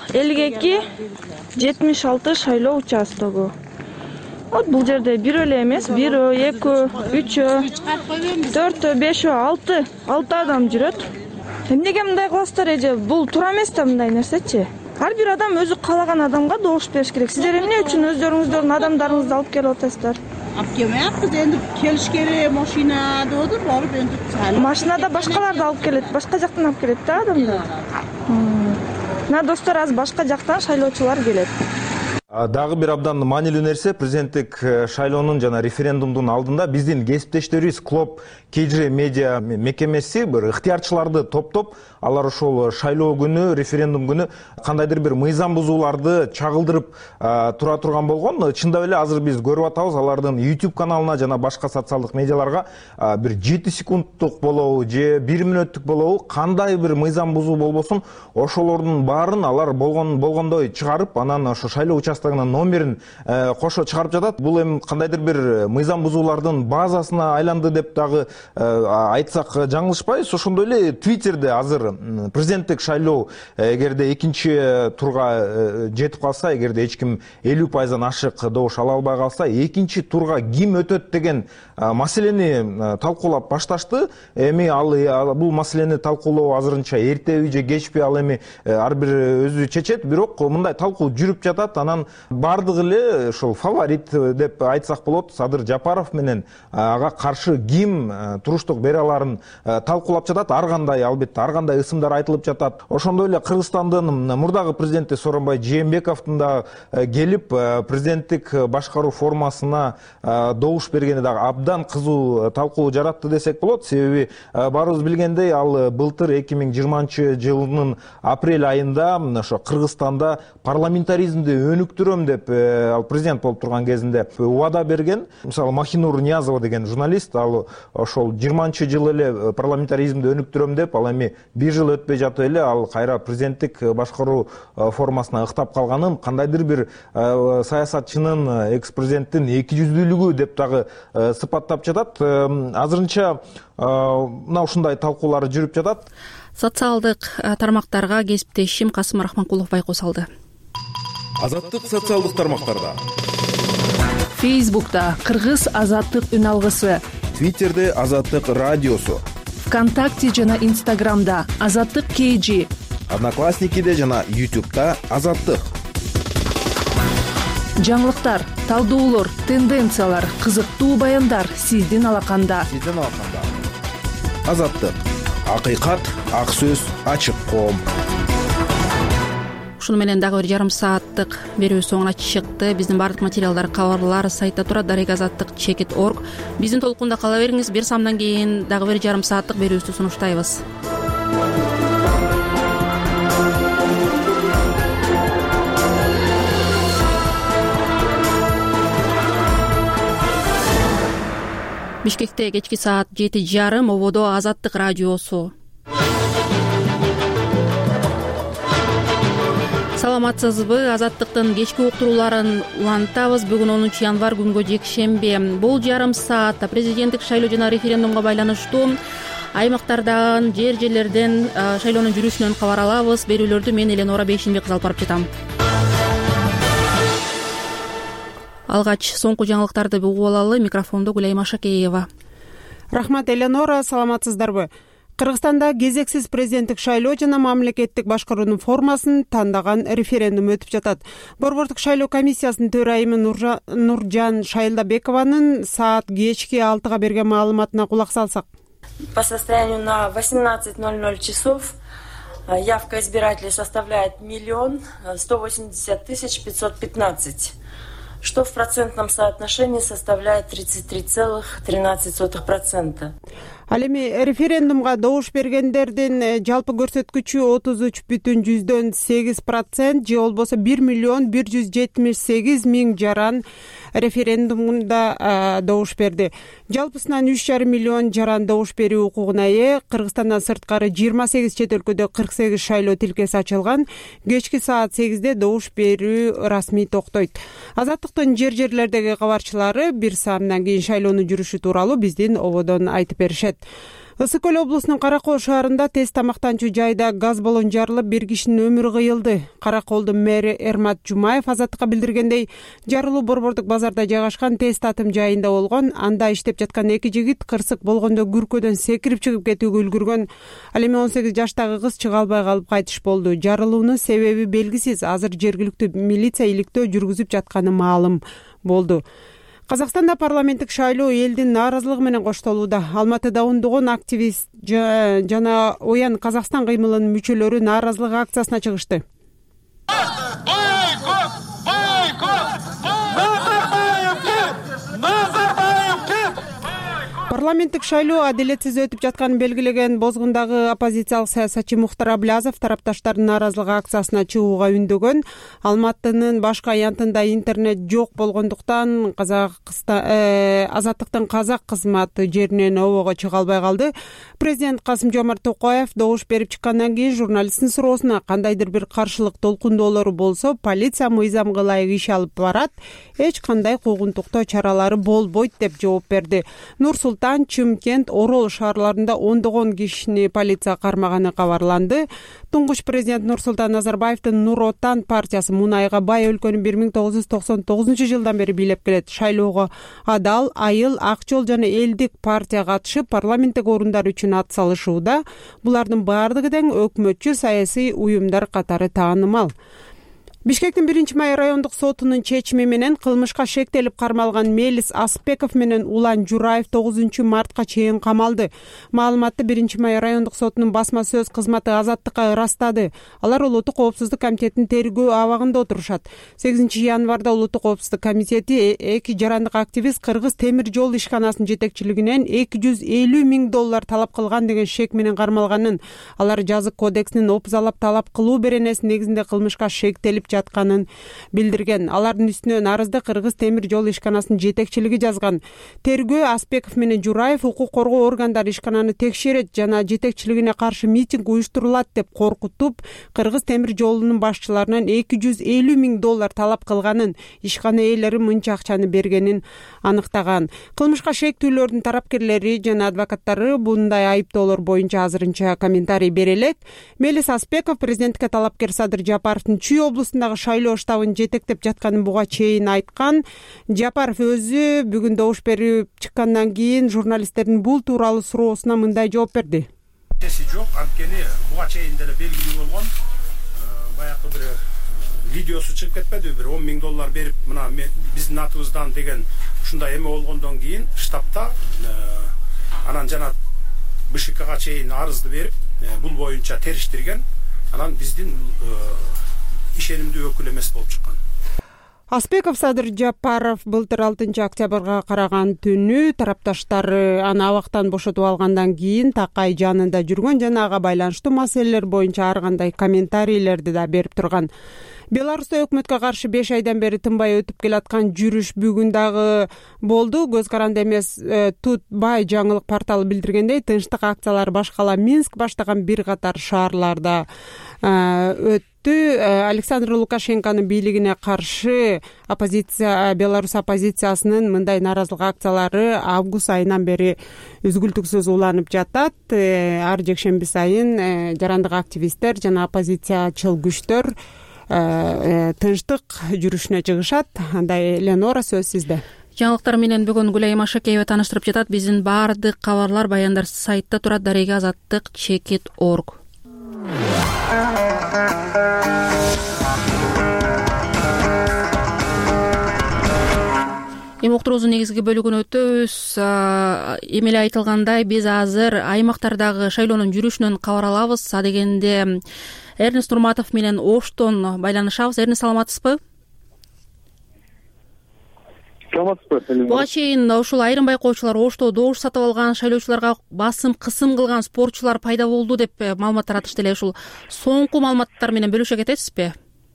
52-76 шайлоо участогу. Вот бул жерде бир эле эмес, 1, 2, 3, 4, 5, 6 адам жүрөт. Эмнеге мындай кыласыздар эже? Бул туура эмес да мындай нерсечи. Ар бир адам өзү каалаган адамга добуш бериш керек. Сиздер эмне үчүн өздөрүңүздөрдүн адамдарыңызды алып келип атасыздар? Алып келмейаппыз, энди келиш керек, машина дедир, барып энди. Машинада башкаларды алып келет, башка жактан алып келет да адамдар. Достор, аз башка жактан шайлоочулар келет. Дагы бир абдан маанилүү нерсе, президенттик шайлоонун жана референдумдун алдында биздин кесиптештерибиз Клоп KG медиа мекемеси бир ыктыярчыларды топтоп, алар ошол шайлоо күнү, референдум күнү кандайдыр бир мыйзам бузууларды чагылдырып тура турган болгон. Чындап эле азыр биз көрүп атабыз, алардын YouTube каналына жана башка социалдык медиаларга бир 7 секундтук болобу же 1 мүнөттүк болобу кандай бир мыйзам бузуу болбосун, ошолордун баарын алар болгондой чыгарып, анан ошо шайлоо участогунун номерин кошо чыгарып жатат. Бул эми кандайдыр бир мыйзам бузуулардын базасына айланды деп дагы айтсак жаңылышпайбыз. Ошондой эле Twitterде азыр президенттик шайлоо эгерде экинчи турга жетип калса, эгерде эч ким 50%-дан ашык добуш ала албай калса, экинчи турга ким өтөт деген маселени талкуулап башташты. Эми ал бул маселени талкуулоо азырынча эртеби же кечпи, ал эми ар бир өзү чечет. Бирок мындай талкуу жүрүп жатат. Анан бардыгы эле ошол фаворит деп айтсак болот. Садыр Жапаров менен ага каршы ким туруштук бере аларын талкуулап жатат. Ар кандай, албетте ар кандай ысымдар айтылып жатат. Ошондой эле Кыргызстандын мурдагы президенти Сооронбай Жээнбековдун да келип президенттик башкаруу формасына добуш бергени дагы абдан кызуу талкуу жаратты десек болот. Себеби баарыбыз билгендей, ал былтыр 2020-жылдын апрель айында ошо Кыргызстанда парламентаризмди өнүктүрөм деп ал президент болуп турган кезинде убада берген. Мисалы Махинур Ниязова деген журналист, ал ошол 20-жылы эле парламентаризмди өнүктүрөм деп, ал эми 1 жыл өтпөй жатып эле ал кайра президенттик башкаруу формасына ыктап калганын, кандайдыр бир саясатчынын, экс-президенттин экижүздүүлүгү деп дагы сыпаттап жатат. Азырынча мына ушундай талкуулар жүрүп жатат. Социалдык тармактарга кесиптешим Касым Рахманкулов байкоо салды. Азаттык социалдык тармактарда. Фейсбукта Кыргыз Азаттык үн алгысы, Твиттерде Азаттык радиосу, ВКонтакте жана Инстаграмда Азаттык KG, Одноклассникиде жана YouTube'да Азаттык. Жаңылыктар, талдоолор, тенденциялар, кызыктуу баяндар сиздин алаканда. Азаттык. Акыйкат, ак сөз, ачык коом. Ушуну менен дагы бир жарым сааттык берүү соңуна чыкты. Биздин бардык материалдар, кабарлар сайтта турат, darek-azattik.org. Биздин толкунда кала бериңиз. Бир самдан кийин дагы бир жарым сааттык берүүбүздү сунуштайбыз. Бишкекте кечки саат 7:30, ободо Азаттык радиосу. Саламатсызбы? Азаттыктын кечки уктурууларын улантабыз. Бүгүн 10 январь күнгө жекшемби. Бул жарым саатта президенттик шайлоо жана референдумга байланыштуу аймактардан, жерлерден шайлоонун жүрүшүнөн кабар алабыз. Берүүлөрдү мен Эленора Бейшенбек алып барып жатам. Алгач соңку жаңылыктарды угуп алалы. Микрофондо Гүлайым Ашакеева. Рахмат, Эленора, саламатсыздарбы? Кыргызстанда кезексиз президенттик шайлоо жана мамлекеттик башкаруунун формасын тандаган референдум өтүп жатат. Борбордук шайлоо комиссиясынын төрайымы Нуржан Шайлдабекованын саат кечки 6-га берген маалыматына кулак салсак. По состоянию на 18:00 часов явка избирателей составляет 1 180 515, что в процентном соотношении составляет 33,13%. Ал эми референдумга добуш бергендердин жалпы көрсөткүчү 33,8% же болбосо 1 178 000 жаран референдумда добуш берди. Жалпысынан 3,5 миллион жаран добуш берүү укугуна ээ. Кыргызстандан сырткары 28 чет өлкөдө 48 шайлоо тилкеси ачылган. Кечки саат 8-де добуш берүү расмий токтойт. Азаттыктын жерлердеги кабарчылары бир саамдан кийин шайлоонун жүрүшү тууралуу биздин ободон айтып беришет. Ысык көл облусунун Каракол шаарында тез тамактанчу жайда газ баллон жарылып, бир кишинин өмүрү кыйылды. Караколдун мэри Эрмат Жумаев Азаттыкка билдиргендей, жарылуу Борбордук базарда жайгашкан тез татым жайында болгон. Анда иштеп жаткан эки жигит кырсык болгондо күркөдөн секирип чыгып кетүүгө үлгүргөн. Ал эми 18 жаштагы кыз чыга албай калып кайтыш болду. Жарылуунун себеби белгисиз. Азыр жергиликтүү милиция иликтөө жүргүзүп жатканы маалым болду. Казакстанда парламенттик шайлоо элдин нааразылыгы менен коштолууда. Алматыда ондогон активист жана Оян Казакстан кыймылынын мүчөлөрү нааразылык акциясына чыгышты. Парламенттик шайлоо адилетсиз өтүп жатканын белгилеген Бозгундагы оппозициялык саясатчы Мухтар Аблязов тарапташтардын нааразылык акциясына чыгууга үндөгөн. Алматынын башка аянтында интернет жок болгондуктан Азаттыктын казак кызматы жеринен обого чыга албай калды. Президент Касым-Жомарт Токаев добуш берип чыккандан кийин журналисттин суроосуна кандайдыр бир каршылык толкундоолору болсо, полиция мыйзамга ылайык иш алып барат, эч кандай куугунтуктоо чаралары болбойт деп жооп берди. Нур-Султан, Чымкент, Орол шаарларында ондогон кишини полиция кармаганы кабарланды. Туңгуч президент Нурсултан Назарбаевдин Нур Отан партиясы мунайга бай өлкөнү 1999-жылдан бери бийлеп келет. Шайлоого Адал, Айыл, Ак жол жана Элдик партия катышып, парламенттик орундар үчүн ат салышууда. Булардын баардыгы тең өкмөтчү саясий уюмдар катары таанымал. Бишкектин 1-май райондук сотунун чечими менен кылмышка шектелип кармалган Мелис Аспеков менен Улан Жураев 9-мартка чейин камалды. Маалыматты 1-май райондук сотунун басма сөз кызматы Азаттыкка ырастады. Алар Улуттук коопсуздук комитетинин тергөө абагында отурушат. 8-январда Улуттук коопсуздук комитети эки жарандык активист Кыргыз темир жол ишканасынын жетекчилигинен $250 000 талап кылган деген шек менен кармалганын. Алар жазык кодексинин опузалап талап кылуу беренеси негизинде кылмышка шектелип жатканын билдирген. Алардын үстүнө арызды Кыргыз темир жол ишканасынын жетекчилиги жазган. Тергөө Аспеков менен Жураев укук коргоо органдары ишкананы текшерет жана жетекчилигине каршы митинг уюштурулат деп коркутуп, Кыргыз темир жолунун башчыларынан $250 000 талап кылганын, ишкана ээлери мынча акчаны бергенин аныктаган. Кылмышка шектүүлөрдүн тарапкерлери жана адвокаттары bunday айыптоолор боюнча азырынча комментарий бере элек. Мелис Аспеков президенттикке талапкер Садыр Жапаровдун Чүй облусундагы дагы шайлоо штабын жетектеп жатканын буга чейин айткан. Жапаров өзү бүгүн добуш берип чыккандан кийин журналисттердин бул тууралуу суроосуна мындай жооп берди. Жок, анткени буга чейин деле белгилүү болгон. Баягы бир видеосу чыгып кетпеди, бир $10,000 берип, мына биздин атыбыздан деген ушундай эме болгондон кийин штабта анан жана БШКга чейин арызды берип, бул боюнча териштирген. Анан биздин ишенимдүү өкүл эмес болуп чыккан. Аспеков Садыр Жапаров былтыр 6 октябрга караган түнү тарапташтары аны абактан бошотуп алгандан кийин такай жанында жүргөн жана ага байланыштуу маселелер боюнча ар кандай комментарийлерди да берип турган. Беларуста өкмөткө каршы 5 айдан бери тынбай өтүп келаткан жүрүш бүгүн дагы болду. Көз каранды эмес Тут Бай жаңылык порталы билдиргендей, тынчтык акциялары башкала Минск баштаган бир катар шаарларда өттү. Александр Лукашенконун бийлигине каршы Беларусь оппозициясынын мындай нааразылык акциялары август айынан бери үзгүлтүксүз уланып жатат. Ар жекшемби сайын жарандык активисттер жана оппозициячыл күчтөр тынчтык жүрүшүнө чыгышат. Андай Ленора, сөз сизде. Жаңылыктар менен бүгүн Гүлайым Ашакеева тааныштырып жатат. Биздин баардык кабарлар, баяндар сайтта турат. Дарега азаттык @chekit.org. Эми уктуруубуздун негизги бөлүгүнө өтөбүз. Эми эле айтылгандай, биз азыр аймактардагы шайлоонун жүрүшүнөн кабар алабыз. Адегенде Эрнест Нурматов менен Оштон байланышабыз. Эрнест, саламатсызбы? Саламатсызбы. Буга чейин ушул айрым байкоочулар Ошто добуш сатып алган, шайлоочуларга басым, кысым кылган спортчулар пайда болду деп маалымат таратышты эле. Ушул соңку маалыматтар менен бөлүшө кетесизби?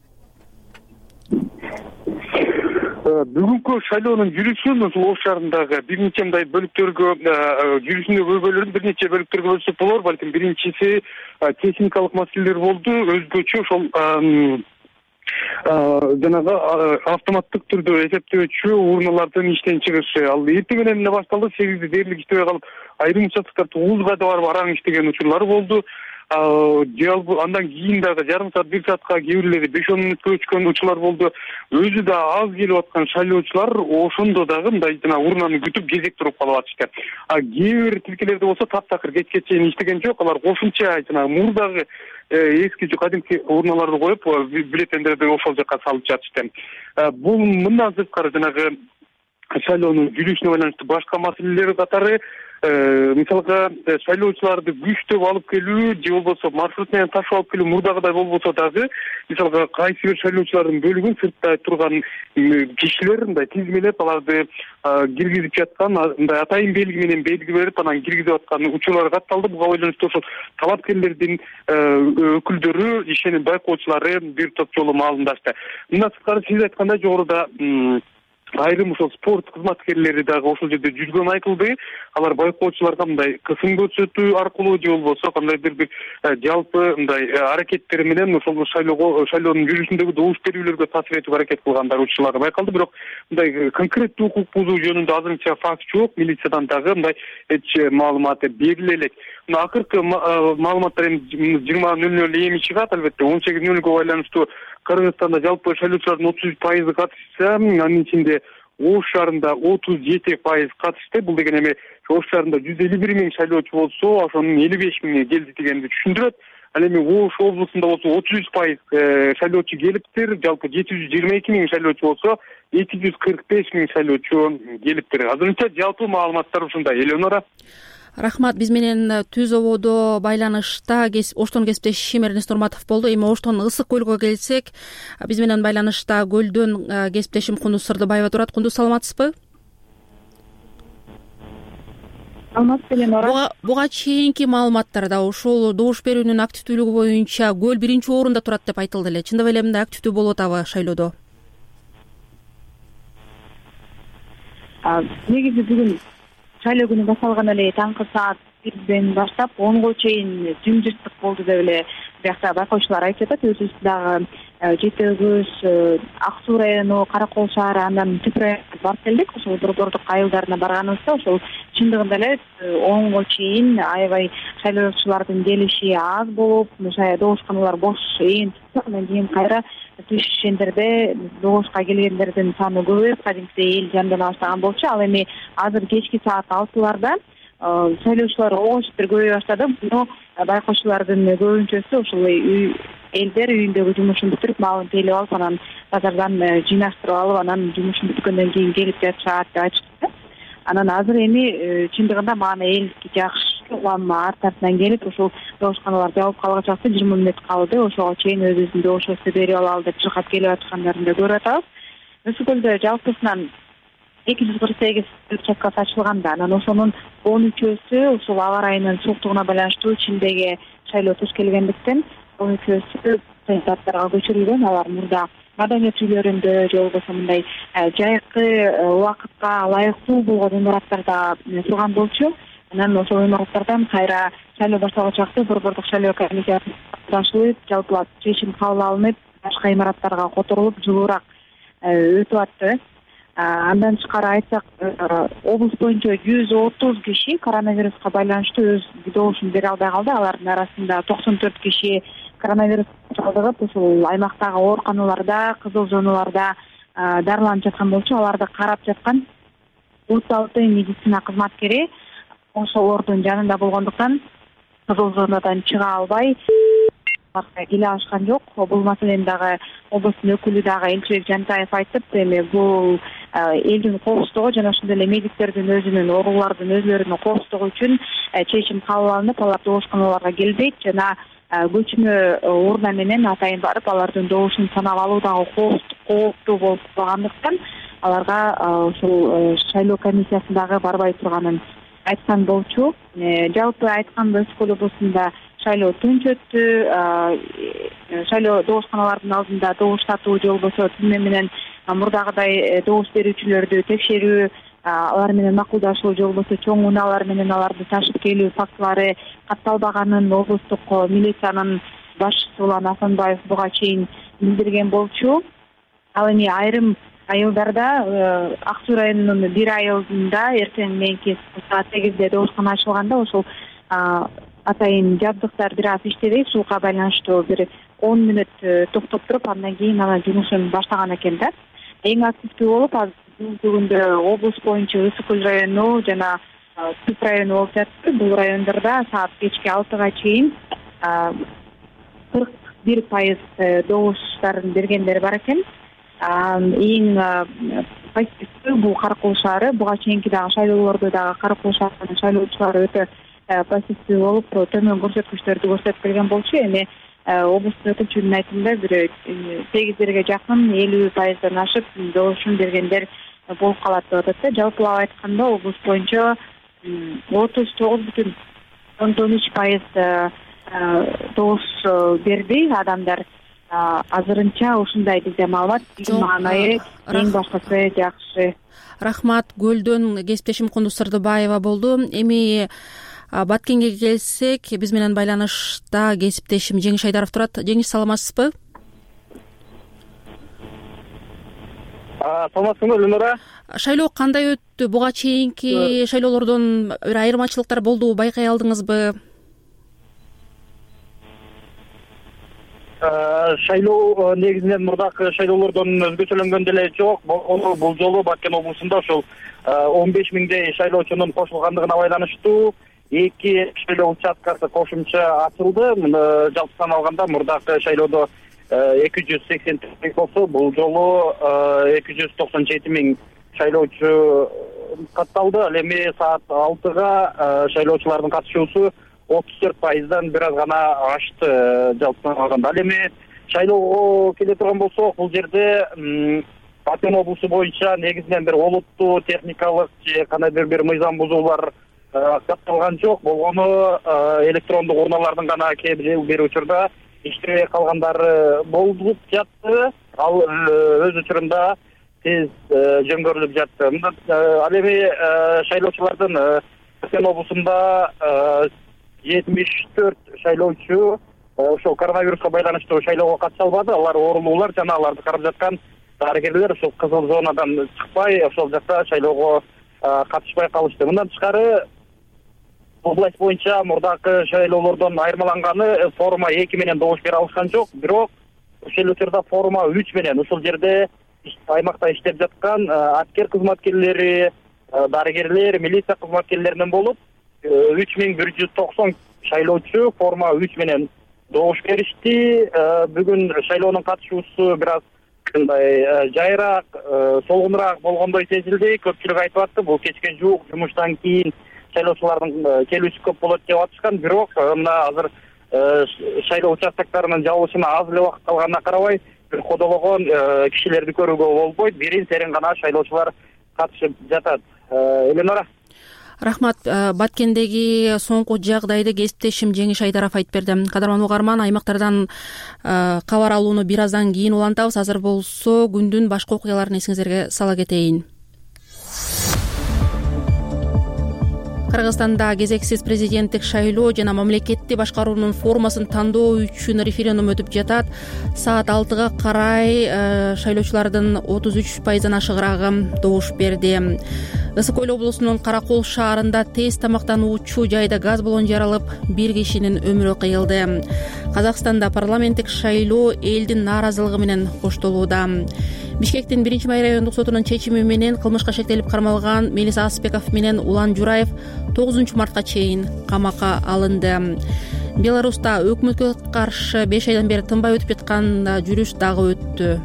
Бүгүнкү шайлоонун жүрүшүн ушул Ош шаарындагы бир нече мындай бөлүктөргө, жүрүшүнүн көйгөйлөрүн бир нече бөлүктөргө бөлсөк болор. Балким биринчиси техникалык маселелер болду. Өзгөчө ошол жанагы автоматтык түрдө эсептөөчү урналардын иштен чыгышы. Ал эртең менен эле башталды. 8-де дээрлик иштебей калып, айрым участоктор 9га да барып араң иштеген учурлар болду. Андан кийин дагы жарым саат, 1 саатка, кээ бирлери 5-10 мүнөткө өчкөн учурлар болду. Өзү да аз келип аткан шайлоочулар ошондо дагы мындай жана урнаны күтүп кезек туруп калып атышты. Кээ бир тилкелерде болсо таптакыр кечке чейин иштеген жок. Алар кошумча жана мурдагы эски кадимки урналарды коюп, бюллетендерди ошол жака салып жатышты. Бул мындан сырткары жанагы шайлоонун жүрүшүнө байланыштуу башка маселелер катары, мисалга шайлоочуларды күчтөп алып келүү же болбосо маршрут менен ташып алып келүү мурдагыдай болбосо дагы, мисалга кайсы бир шайлоочулардын бөлүгүн сыртта турган кишилер мындай тизмелеп аларды киргизип жаткан, мындай атайын белги менен белги берип анан киргизип аткан учурлар катталды. Буга байланыштуу ошол талапкерлердин өкүлдөрү, ишеним байкоочулары бир топ жолу маалымдашты. Мындан сырткары сиз айткандай жогоруда айрым ошол спорт кызматкерлери дагы ошол жерде жүргөн айтылды. Алар байкоочуларга мындай кысым көрсөтүү аркылуу же болбосо кандайдыр бир жалпы мындай аракеттери менен ошол шайлоонун жүрүшүндөгү добуш берүүлөргө таасир этүүгө аракет кылгандар учурлары байкалды. Бирок мындай конкреттүү укук бузуу жөнүндө азырынча факт жок. Милициядан дагы мындай эч маалымат бериле элек. Акыркы маалыматтар эми 20:00 эми чыгат. Албетте 18:00 байланыштуу Кыргызстанда жалпы шайлоочулардын 33% катышса, анын ичинде Ош шаарында 37% катышты. Бул деген эми Ош шаарында 151 миң шайлоочу болсо, ошонун 55 миңи келди дегенди түшүндүрөт. Ал эми Ош облусунда болсо 33% шайлоочу келиптир. Жалпы 722 миң шайлоочу болсо, 245 миң шайлоочу келиптир. Азырынча жалпы маалыматтар ушундай. Элеонора. Рахмат. Биз менен түз ободо байланышта Оштон кесиптешим Эрнест Нурматов болду. Эми Оштон Ысык көлгө келсек, биз менен байланышта Көлдөн кесиптешим Кундуз Сырдыбаева турат. Кундуз, саламатсызбы? Саламатсызбы, Элеонора. Буга чейинки маалыматтарда ушул добуш берүүнүн активдүүлүгү боюнча Көл 1-орунда турат деп айтылды эле. Чындап эле мындай активдүү болуп атабы шайлоодо? Негизи бүгүн шайлоо күнү башталган эле таңкы саат 1ден баштап 10го чейин жымжырттык болду деп эле биякта байкоочулар айтып жатат. Өзүбүз дагы Жети өгүз, Ак Суу району, Каракол шаары, андан Түп районуна барып келдик. Ошол борбордук айылдарына барганыбызда ошол чындыгында эле 10го чейин аябай шайлоочулардын келиши аз болуп, добушканалар бош андан кийин кайра түш ишендерде добушка келгендердин саны көбөйүп, кадимкидей эл жандана баштаган болчу. Ал эми азыр кечки саат 6-ларда шайлоочулар огошуп көбөйө баштады. Муну байкоочулардын көбүнчөсү ушул элдер үйүндөгү жумушун бүтүрүп, малын тейлеп алып, анан базардан жыйнаштырып алып, анан жумушун бүткөндөн кийин келип жатышат деп айтышты. Анан азыр эми чындыгында маана эл жакшы улам арт артынан келип, ушул добушканалар жабылып калган чакта 20 мүнөт калды, ошого чейин өзүбүздүн добушубузду берип алалы деп чыркап келип аткандарын да көрүп атабыз. Өсү көлдө жалпысынан 248 участкасы ачылганда, анан ошонун 13-өсү ушул аба ырайынын сууктугуна байланыштуу чимдеге шайлоо туш келгендиктен 13-өсү санитарга көчүрүлгөн. Алар мурда маданият үйлөрүндө же болбосо мындай жайкы убакытка ылайыктуу болгон имараттарда турган болчу. Анан ошол имараттардан кайра шайлоо башталган чакта борбордук шайлоо комиссиясы ташылып, жалпылап чечим кабыл алынып, башка имараттарга которулуп, жылуураак өтүп атты. Андан тышкары айтсак, облус боюнча 130 киши коронавируска байланыштуу өз добушун бере албай калды. Алардын арасында 94 киши коронавирус чалдыгып, ушул аймактагы ооруканаларда, кызыл зоналарда дарыланып жаткан болчу. Аларды карап жаткан 36 медицина кызматкери ошолордун жанында болгондуктан кызыл зонадан чыга албай келе алышкан жок. Бул маселени дагы облустун өкүлү дагы Элчибек Жантаев айтып, эми бул элдин коопсуздугу жана ошондой эле медиктердин өзүнүн, оорулардын өзлөрүнүн коопсуздугу үчүн чечим кабыл алынып, алар добушканаларга келбейт жана көчмө урна менен атайын барып, алардын добушун санап алуу дагы кооптуу болуп калгандыктан аларга ушул шайлоо комиссиясындагы барбай турганын айткан болчу. Жалпы айтканда Өскө көл облусунда шайлоо тынч өттү. Шайлоо добушканалардын алдында добуштатуу же болбосо тизме менен мурдагыдай добуш берүүчүлөрдү текшерүү, алар менен макулдашуу же болбосо чоң унаалар менен аларды ташып келүү фактылары катталбаганын облустук милициянын башчысы Улан Асанбаев буга чейин билдирген болчу. Ал эми айрым айылдарда Ак Суу районунун бир айылында эртең мененки саат 8-де добушкана ачылганда ошол атайын жабдыктар бир аз иштебей, сууга байланыштуу бир 10 мүнөт токтоп туруп, андан кийин анан жумушун баштаган экен да. Эң активдүү болуп бүгүндө облус боюнча Өсү көл району жана Түп району болуп жатты. Бул райондордо саат кечки 6-га чейин 41% добуштарын бергендер бар экен. Эң позитивдүү бул Каракол шаары. Буга чейинки дагы шайлоолордо дагы Каракол шаарынын шайлоочулары өтө позитивдүү болуп, төмөн көрсөткүчтөрдү көрсөтүп келген болчу. Эми облустун өкүлчүнүн айтымында бир 8-дерге жакын 50%дан ашып добушун бергендер болуп калат деп атат да. Жалпылап айтканда облус боюнча 39,13% добуш берди адамдар. Азырынча ушундай бизде маалымат. Маанайы эң башкысы жакшы. Рахмат. Көлдөн кесиптешим Кундуз Сырдыбаева болду. Эми Баткенге келсек, биз менен байланышта кесиптешим Жеңиш Айдаров турат. Жеңиш, саламатсызбы? Саламатсызбы, Лүнара? Шайлоо кандай өттү? Буга чейинки шайлоолордон бир айырмачылыктар болдубу, байкай алдыңызбы? Шайлоо негизинен мурдакы шайлоолордон өзгөчөлөнгөн деле жок. Бул жолу Баткен облусунда ошол 15 миңдей шайлоочунун кошулгандыгына байланыштуу 2 шайлоо участкасы кошумча ачылды. Жалпы сан алганда мурдакы шайлоодо 284 болсо, бул жолу 297 миң шайлоочу катталды. Ал эми саат 6-га шайлоочулардын катышуусу 34%дан бир аз гана ашты жалпы сан алганда. Ал эми шайлоого келе турган болсок, бул жерде Баткен облусу боюнча негизинен бир олуттуу техникалык же кандайдыр бир мыйзам бузуулар катталган жок. Болгону электрондук урналардын гана кээ бир учурда иштебей калгандары болуп жатты. Ал өз учурунда тез жөңгөрүлүп жатты. Ал эми шайлоочулардын Баткен облусунда 74 шайлоочу ошол коронавируска байланыштуу шайлоого катыша албады. Алар оорулуулар жана аларды карап жаткан дарыгерлер ошол кызыл зонадан чыкпай ошол жакта шайлоого катышпай калышты. Мындан тышкары область боюнча мурдакы шайлоолордон айырмаланганы форма 2 менен добуш бере алышкан жок. Бирок ошол учурда форма 3 менен ушул жерде аймакта иштеп жаткан аскер кызматкерлери, дарыгерлер, милиция кызматкерлеринен болуп 3190 шайлоочу форма 3 менен добуш беришти. Бүгүн шайлоонун катышуусу бир аз мындай жайыраак, солгунураак болгондой сезилди. Көпчүлүк айтып атты, бул кечке жуук жумуштан кийин шайлоочулардын келүүсү көп болот деп атышкан. Бирок мына азыр шайлоо участоктарынын жабылышына аз эле убакыт калганына карабай бир кодологон кишилерди көрүүгө болбойт. Бирин серин гана шайлоочулар катышып жатат. Эленора. Рахмат. Баткендеги соңку жагдайды кесиптешим Жеңиш Айдаров айтып берди. Кадырман угарман, аймактардан кабар алууну бир аздан кийин улантабыз. Азыр болсо күндүн башка окуяларын эсиңизерге сала кетейин. Кыргызстанда кезексиз президенттик шайлоо жана мамлекетти башкаруунун формасын тандоо үчүн референдум өтүп жатат. Саат 6-га карай шайлоочулардын 33%-дан ашыгыраагы добуш берди. Ысык Көл облусунун Каракол шаарында тез тамактануучу жайда газ баллон жарылып, бир кишинин өмүрү кыйылды. Казакстанда парламенттик шайлоо элдин нааразылыгы менен коштолууда. Бишкектин 1-Май райондук сотунун чечими менен кылмышка шектелип кармалган Мелис Аспеков менен Улан Жураев 9-мартка чейин камакка алынды. Беларуста өкмөткө каршы 5 айдан бери тынбай өтүп жаткан жүрүш дагы өттү.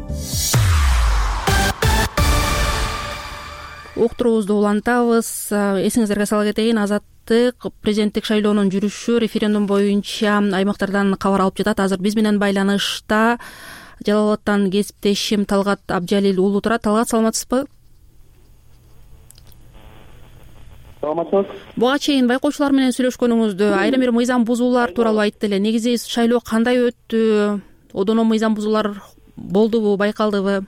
Уктуруубузду улантабыз. Эсиңиздерге сала кетейин, Азаттык президенттик шайлоонун жүрүшү референдум боюнча аймактардан кабар алып жатат. Азыр биз менен байланышта Жалал Абадтан кесиптешим Талгат Абжалил уулу турат. Талгат, саламатсызбы? Саламатсыз. Буга чейин байкоочулар менен сүйлөшкөнүңүздө айрым бир мыйзам бузуулар тууралуу айтты эле. Негизи шайлоо кандай өттү? Одоно мыйзам бузуулар болдубу, байкалдыбы?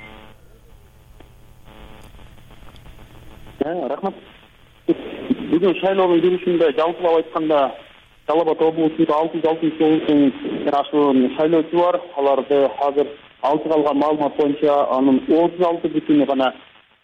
Рахмат. Бүгүн шайлоонун жүрүшүндө жалпылап айтканда Жалал Абад облусунда 660 ашуун шайлоочу бар. Аларды азыр алты алган маалымат боюнча анын 36 гана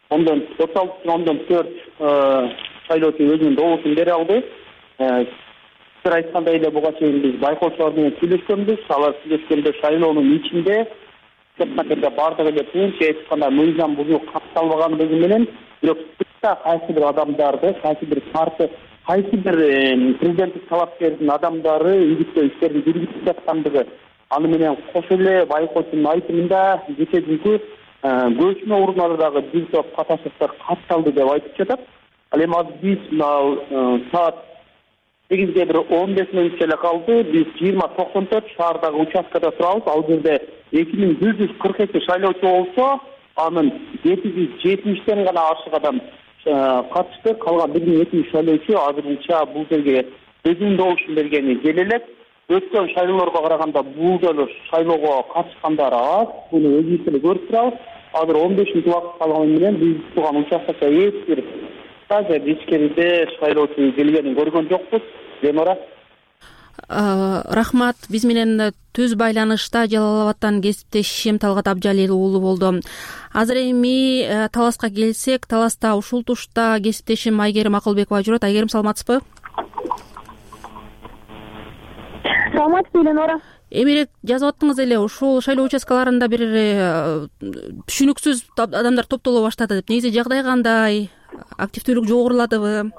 4 шайлоочу өзүнүн добушун бере алды. Сиз айткандай эле буга чейин биз байкоочулар менен сүйлөшкөнбүз. Алар сүйлөшкөндө шайлоонун ичинде бардыгы эле пункт айтканда мыйзам бузуу катталбагандыгы менен, бирок кайсы бир адамдарды, кайсы бир парты, кайсы бир президенттик талапкердин адамдары үгүттөө иштерин жүргүзүп жаткандыгы, аны менен кошо эле байкоочунун айтымында кече күнкү көчмө урундарындагы бир топ каташыктар катталды деп айтып жатат. Ал эми азыр биз саат 8-ге бир 15 мүнөт эле калды. Биз 2094 шаардагы участкада турабыз. Ал жерде 2142 шайлоочу болсо, анын 770тен гана ашык адам катышты. Калган 1200 шайлоочу азырынча бул жерге өзүнүн добушун бергени келелек. Өткөн шайлоолорго караганда бул жолу шайлоого катышкандар аз. Буну өзүбүз эле көрүп турабыз. Азыр 15 мүнөт убакыт калганы менен биз турган участкага эч бир ичкериде шайлоочу келгенин көргөн жокпуз. Ленора. Рахмат. Биз менен түз байланышта Жалал Абадтан кесиптешим Талгат Абжалил уулу болду. Азыр эми Таласка келсек, Таласта ушул тушта кесиптешим Айгерим Акылбекова жүрөт. Айгерим, саламатсызбы? Саламатсызбы, Ленора. Эмирек жазып аттыңыз эле, ушул шайлоо участкаларында бир түшүнүксүз адамдар топтоло баштады деп. Негизи жагдай кандай? Активдүүлүк жогоруладыбы?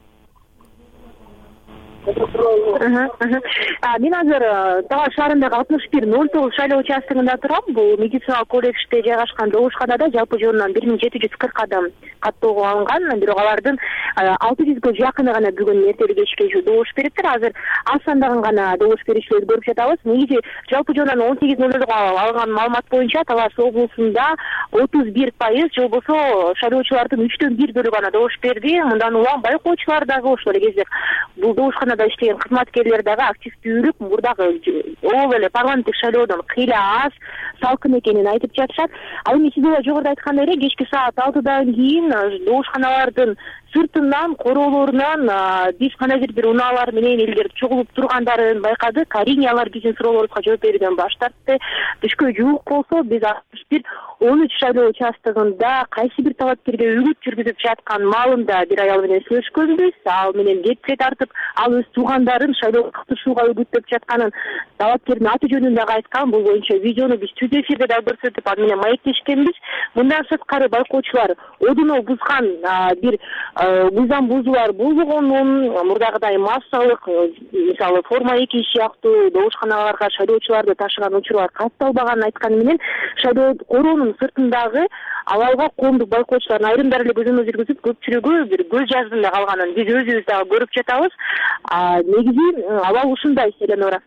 Мен азыр Талас шаарындагы 6109 шайлоо участогунда турам. Бул медициналык колледжде жайгашкан добушканада жалпы жонунан 1740 адам каттоого алынган. Бирок алардын 600гө жакыны гана бүгүн эртелик кечке добуш бериптир. Азыр аз сандагын гана добуш берүүчүлөрдү көрүп жатабыз. Негизи жалпы жонунан 18:00 алынган маалымат боюнча Талас облусунда 31% же болбосо шайлоочулардын 3/1 бөлүгү гана добуш берди. Мындан улам байкоочулар дагы ошол эле кезде бул добушканада иштеген кызматкерлер дагы активдүүлүк мурдагы ол эле парламенттик шайлоодон кыйла аз, салкын экенин айтып жатышат. Ал эми сиз жогоруда айткандай эле кечки саат 6-дан кийин добушканалардын сыртын законунан короолорунан биз кандайдыр бир унаалар менен элдер чогулуп тургандарын байкадык. Арийне алар биздин суроолорубузга жооп берүүдөн баш тартты. Түшкө жуук болсо биз 13 шайлоо участогунда кайсы бир талапкерге үгүт жүргүзүп жаткан маалында бир аял менен сүйлөшкөнбүз. Ал менен кепке тартып, ал өз туугандарын шайлоого катышууга үгүттөп жатканын талапкердин аты жөнүн дагы айткан. Бул боюнча видеону биз түз эфирде дагы көрсөтүп, ал менен маектешкенбиз. Мындан сырткары байкоочулар одуно бузган бир мыйзам бузуулар болбогонун, мурдагыдай массалык, мисалы форма 2 сыяктуу добушканаларга шайлоочуларды ташыган учурлар катталбаганын айтканы менен шайлоо короонун сыртындагы абалга коомдук байкоочулардын айрымдары эле көзөмөл жүргүзүп, көпчүлүгү бир көз жаздында калганын биз өзүбүз дагы көрүп жатабыз. Негизи абал ушундай, Эленора.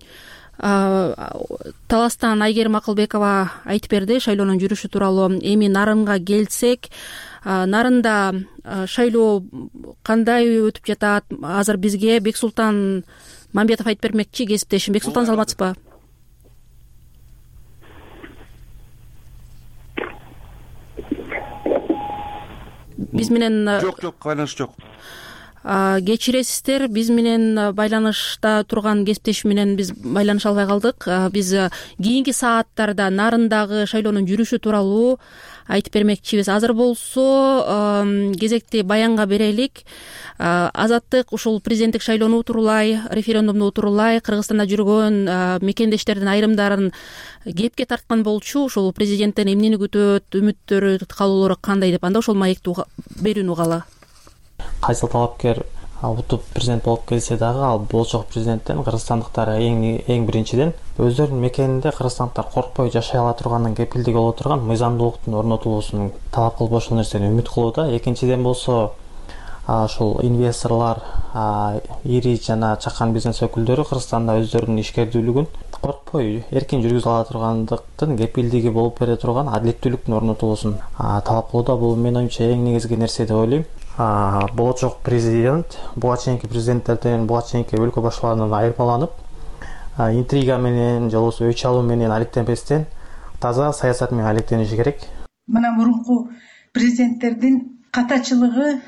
Таластан Айгерим Акылбекова айтып берди шайлоонун жүрүшү тууралуу. Эми Нарынга келсек, Нарында шайлоо кандай өтүп жатат? Азыр бизге Бексултан Мамбетов айтып бермекчи, кесиптешим. Бексултан, саламатсызбы? Биз менен жок, байланыш жок. Кечиресиздер, биз менен байланышта турган кесиптешим менен биз байланыша албай калдык. Биз кийинки сааттарда Нарындагы шайлоонун жүрүшү тууралуу айтып бермекчибиз. Азыр болсо кезекти баянга берелик. Азаттык ушул президенттик шайлоону утурлай, референдумду утурлай Кыргызстанда жүргөн мекендештердин айрымдарын кепке тарткан болчу. Ушул президенттен эмнени күтөт, үмүттөрү, каалоолору кандай деп, анда ошол маекти берүүнү угалы. Кайсы талапкер утуп президент болуп келсе дагы, ал болчок президенттен кыргызстандыктар эң биринчиден өздөрүнүн мекенинде кыргызстандыктар коркпой жашай ала турганын кепилдиги боло турган мыйзамдуулуктун орнотулуусун талап кылып ошол нерсени үмүт кылууда. Экинчиден болсо ушул инвесторлор, ири жана чакан бизнес өкүлдөрү Кыргызстанда өздөрүнүн ишкердүүлүгүн коркпой эркин жүргүзө ала тургандыктын кепилдиги болуп бере турган адилеттүүлүктүн орнотулуусун талап кылууда. Бул менин оюмча эң негизги нерсе деп ойлойм. Болочок президент буга чейинки президенттерден, буга чейинки өлкө башчыларынан айырмаланып, интрига менен же болбосо өч алуу менен алектенбестен таза саясат менен алектениши керек. Мына мурунку президенттердин катачылыгы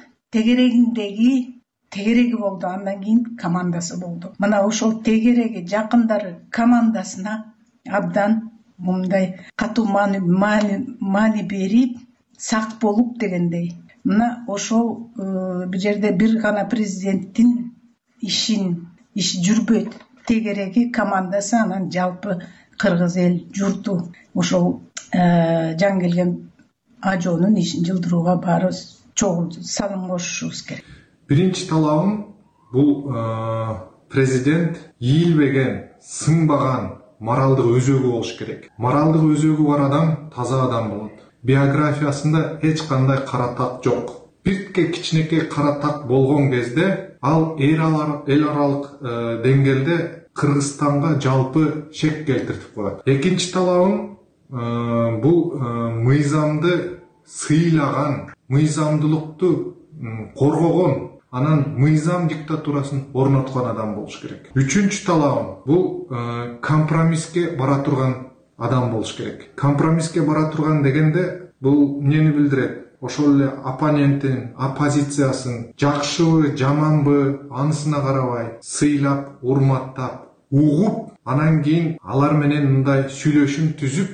тегереги болду, андан кийин командасы болду. Мына ошол тегереги жакындары командасына абдан мындай катуу маани берип, сак болуп дегендей. Мына ошол бир жерде бир гана президенттин иши жүрбөйт. Тегереги командасы, анан жалпы кыргыз эл журту ошол жаңы келген ажоонун ишин жылдырууга баарыбыз чогуу салым кошушубуз керек. Биринчи талабым бул президент ийилбеген, сыңбаган моралдык өзөгү болуш керек. Моралдык өзөгү бар адам таза адам болот. Биографиясында эч кандай кара так жок. Бирке кичинекей кара так болгон кезде ал эл аралык деңгээлде Кыргызстанга жалпы шек келтиртип коет. Экинчи талабым бул мыйзамды сыйлаган, мыйзамдуулукту коргогон, анан мыйзам диктатурасын орноткон адам болуш керек. Үчүнчү талабым бул компромисске бара турган адам болуш керек. Компромисске бара турган дегенде бул эмнени билдирет? Ошол эле оппоненттин оппозициясын жакшыбы, жаманбы анысына карабай сыйлап, урматтап, угуп, анан кийин алар менен мындай сүйлөшүм түзүп,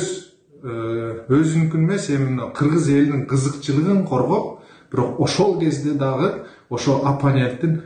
өзүнүкүн эмес, эми кыргыз элинин кызыкчылыгын коргоп, бирок ошол кезде дагы ошол оппоненттин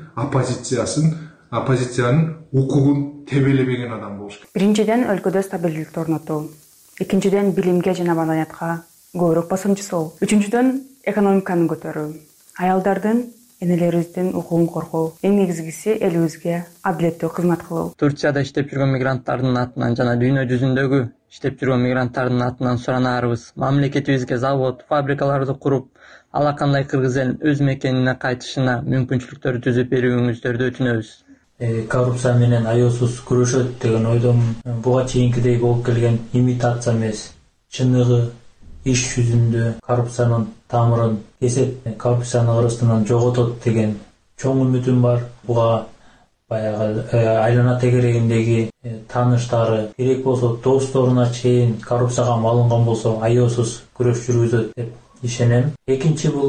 оппозициянын укугун тебелебеген адам болуш керек. Биринчиден өлкөдө стабилдүүлүктү орнотуу, экинчиден билимге жана маданиятка көбүрөөк басым жасоо, үчүнчүдөн экономиканы көтөрүү, аялдардын, энелерибиздин укугун коргоо, эң негизгиси элибизге адилеттүү кызмат кылуу. Турцияда иштеп жүргөн мигранттардын атынан жана дүйнө жүзүндөгү иштеп жүргөн мигранттардын атынан суранаарыбыз, мамлекетибизге завод, фабрикаларды куруп, ала кандай кыргыз элин өз мекенине кайтышына мүмкүнчүлүктөр түзүп берүүңүздөрдү өтүнөбүз. Коррупция менен аяосуз күрөшөт деген ойдомун. Буга чейинкидей болуп келген имитация эмес, чыныгы иш жүзүндө коррупциянын тамырын кесип, коррупцияны Кыргызстандан жоготот деген чоң үмүтүм бар. Буга баягы айлана тегерегиндеги тааныштары, керек болсо досторуна чейин коррупцияга малынган болсо аяосуз күрөш жүргүзөт деп ишенем. Экинчи бул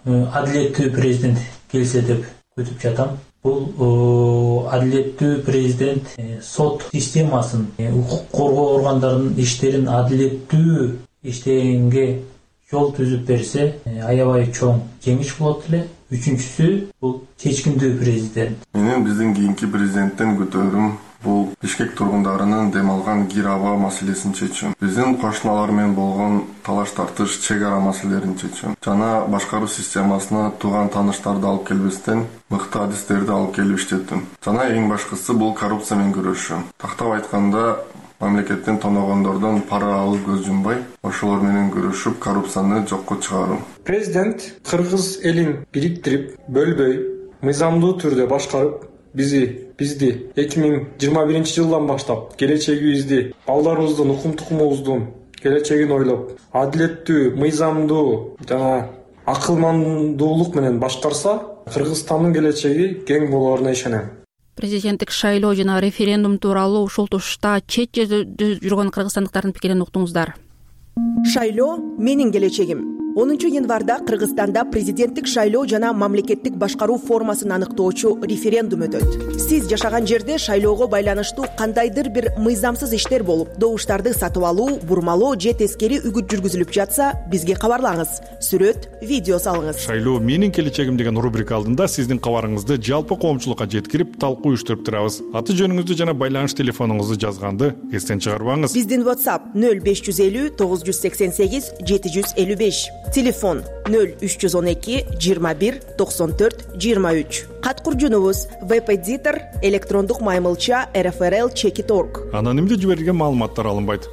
адилеттүү президент келсе деп күтүп жатам. Бул адилеттүү президент сот системасын, укук коргоо органдарынын иштерин адилеттүү иштегенге жол түзүп берсе, аябай чоң жеңиш болот эле. Үчүнчүсү бул чечкиндүү президент. Менин биздин кийинки президенттен күтөөрүм бул Бишкек тургундарынын дем алган кир аба маселесин чечүү. Биздин кошуналар менен болгон талаш тартыш, чек ара маселелерин чечүү. Жана башкаруу системасына тууган тааныштарды алып келбестен мыкты адистерди алып келип иштеттим. Жана эң башкысы бул коррупция менен күрөшүү. Тактап айтканда, мамлекеттен тоногондордон пара алып көз жумбай, ошолор менен күрөшүп, коррупцияны жокко чыгаруу. Президент кыргыз элин бириктирип, бөлбөй, мыйзамдуу түрдө башкарып, бизди 2021 жылдан баштап келечегибизди, балдарыбыздын, укум тукумубуздун келечегин ойлоп, адилеттүү, мыйзамдуу жана акылмандуулук менен башкарса, Кыргызстандын келечеги кең болоруна ишенем. Президенттик шайлоо жана референдум тууралуу ушул тушта чет жерде жүргөн кыргызстандыктардын пикирин уктуңуздар. Шайлоо менин келечегим. 10 январда Кыргызстанда президенттик шайлоо жана мамлекеттик башкаруу формасын аныктоочу референдум өтөт. Сиз жашаган жерде шайлоого байланыштуу кандайдыр бир мыйзамсыз иштер болуп, добуштарды сатып алуу, бурмалоо же тескери үгүт жүргүзүлүп жатса, бизге кабарлаңыз. Сүрөт, видео салыңыз. Шайлоо менин келечегим деген рубрика алдында сиздин кабарыңызды жалпы коомчулукка жеткирип, талкуу уюштуруп турабыз. Аты жөнүңүздү жана байланыш телефонуңузду жазганды эстен чыгарбаңыз. Биздин WhatsApp 0550 988 755. Телефон 0312 21 94 23. Кат куржунубуз веб-эдитор электрондук маймылча rfrl.org. Анонимде жиберилген маалыматтар алынбайт.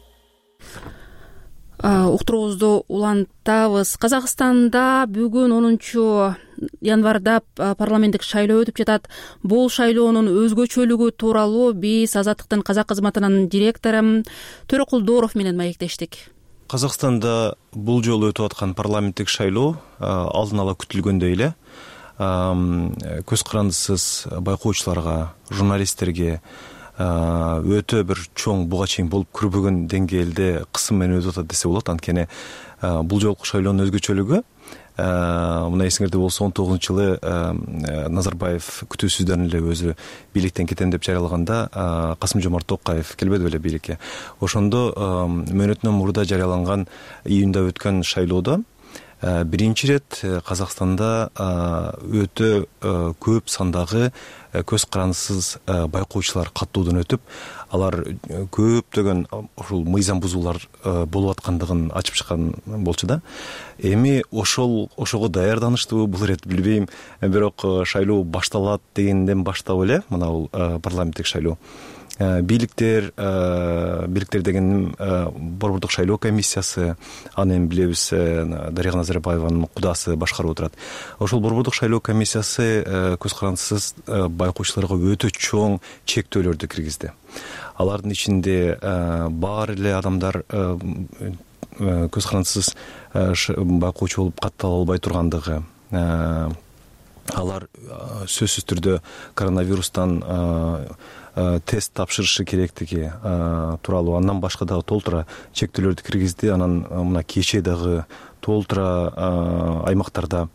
Уктуруубузду улантабыз. Казакстанда бүгүн 10 январда парламенттик шайлоо өтүп жатат. Бул шайлоонун өзгөчөлүгү тууралуу биз Азаттыктын казак кызматынын директору Төрөкулдоров менен маектештик. Казакстанда бул жолу өтүп аткан парламенттик шайлоо алдын ала күтүлгөндөй эле көз карандысыз байкоочуларга, журналисттерге өтө бир чоң буга чейин болуп көрбөгөн деңгээлде кысым менен өтүп атат десе болот. Анткени бул жолку шайлоонун өзгөчөлүгү мына эсиңерде болсо 19-жылы Назарбаев күтүүсүздөн эле өзү бийликтен кетем деп жарыялаганда Касым-Жомарт Токаев келбеди беле бийликке. Ошондо мөөнөтүнөн мурда жарыяланган июнда өткөн шайлоодо биринчи ирет Казакстанда өтө көп сандагы көз карандысыз байкоочулар каттоодон өтүп, алар көптөгөн ушул мыйзам бузуулар болуп аткандыгын ачып чыккан болчу да. Эми ошого даярданыштыбы бул ирет билбейм, бирок шайлоо башталат дегенден баштап эле мына бул парламенттик шайлоо. Бийликтер дегеним Борбордук шайлоо комиссиясы, аны эми билебиз, Дарига Назарбаеванын кудасы башкарып отурат. Ошол Борбордук шайлоо комиссиясы көз карандысыз байкоочуларга өтө чоң чектөөлөрдү киргизди. Алардын ичинде баары эле адамдар көз карандысыз байкоочу болуп каттала албай тургандыгы, алар сөзсүз түрдө коронавирустан тест тапшырышы керектиги тууралуу, андан башка дагы толтура чектөөлөрдү киргизди. Анан мына кечээ дагы толтура аймактарда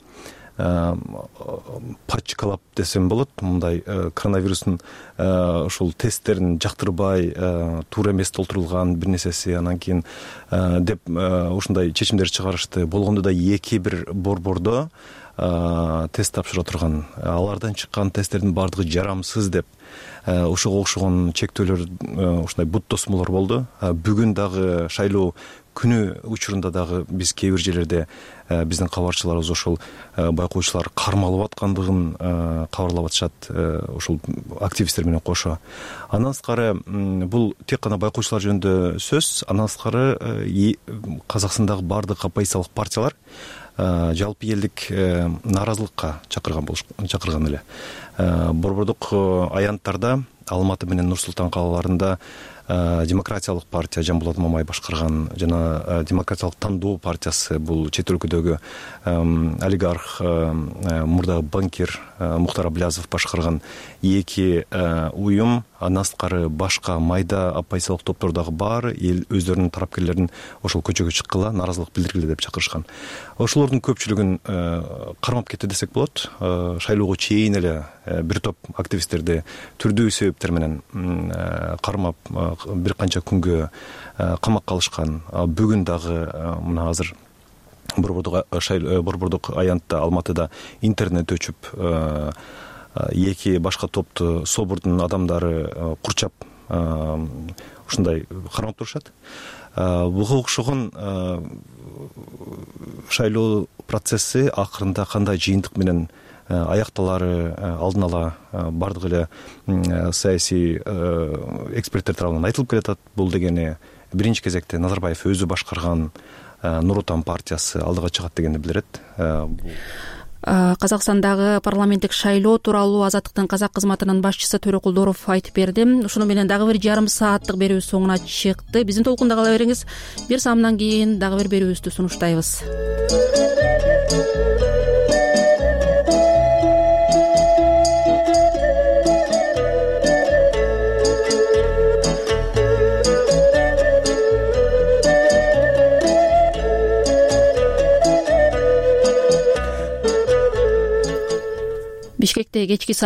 пачкалап десем болот, мындай коронавирустун ушул тесттерин жактырбай, туура эмес толтурулган бир нерсеси, анан кийин деп ушундай чечимдер чыгарышты. Болгондо да 2-1 борбордо тест тапшыра турган, алардан чыккан тесттердин баардыгы жарамсыз деп ошого окшогон чектөөлөр, ушундай бут тосмолор болду. Бүгүн дагы шайлоо күнү учурунда дагы биз кээ бир жерлерде биздин кабарчыларыбыз ошол байкоочулар кармалып аткандыгын кабарлап атышат, ошол активисттер менен кошо. Андан сырткары бул тек гана байкоочулар жөнүндө сөз. Андан сырткары Казакстандагы баардык оппозициялык партиялар жалпы элдик наразылыкка чакырган эле. Борбордук аянттарда Алматы менен Нур Султан калаларында демократиялык партия Жанболот Мамай башкарган жана демократиялык тандоо партиясы, бул чет өлкөдөгү олигарх мурдагы банкир Мухтар Аблязов башкарган эки уюм, андан сырткары башка майда оппозициялык топтор дагы бар, эл өздөрүнүн тарапкерлерин ошол көчөгө чыккыла, нааразылык билдиргиле деп чакырышкан. Ошолордун көпчүлүгүн кармап кетти десек болот. Шайлоого чейин эле бир топ активисттерди түрдүү себептер менен кармап бир канча күнгө камакка алышкан. Бүгүн дагы мына азыр Борбордук аянтта Алматыда интернет өчүп, эки башка топту Собордун адамдары курчап ушундай кармап турушат. Буга окшогон шайлоо процесси акырында кандай жыйынтык менен аякталары алдын ала бардык эле саясий эксперттер тарабынан айтылып келатат. Бул дегени биринчи кезекте Назарбаев өзү башкарган Нур Отан партиясы алдыга чыгат дегенди билдирет. Казакстандагы парламенттик шайлоо тууралуу Азаттыктын казак кызматынын башчысы Төрөкулдоров айтып берди. Ушуну менен дагы бир жарым сааттык берүүбүз соңуна чыкты. Биздин толкунда кала бериңиз. Бир саамдан кийин дагы бир берүүбүздү сунуштайбыз. Бишкекте кечки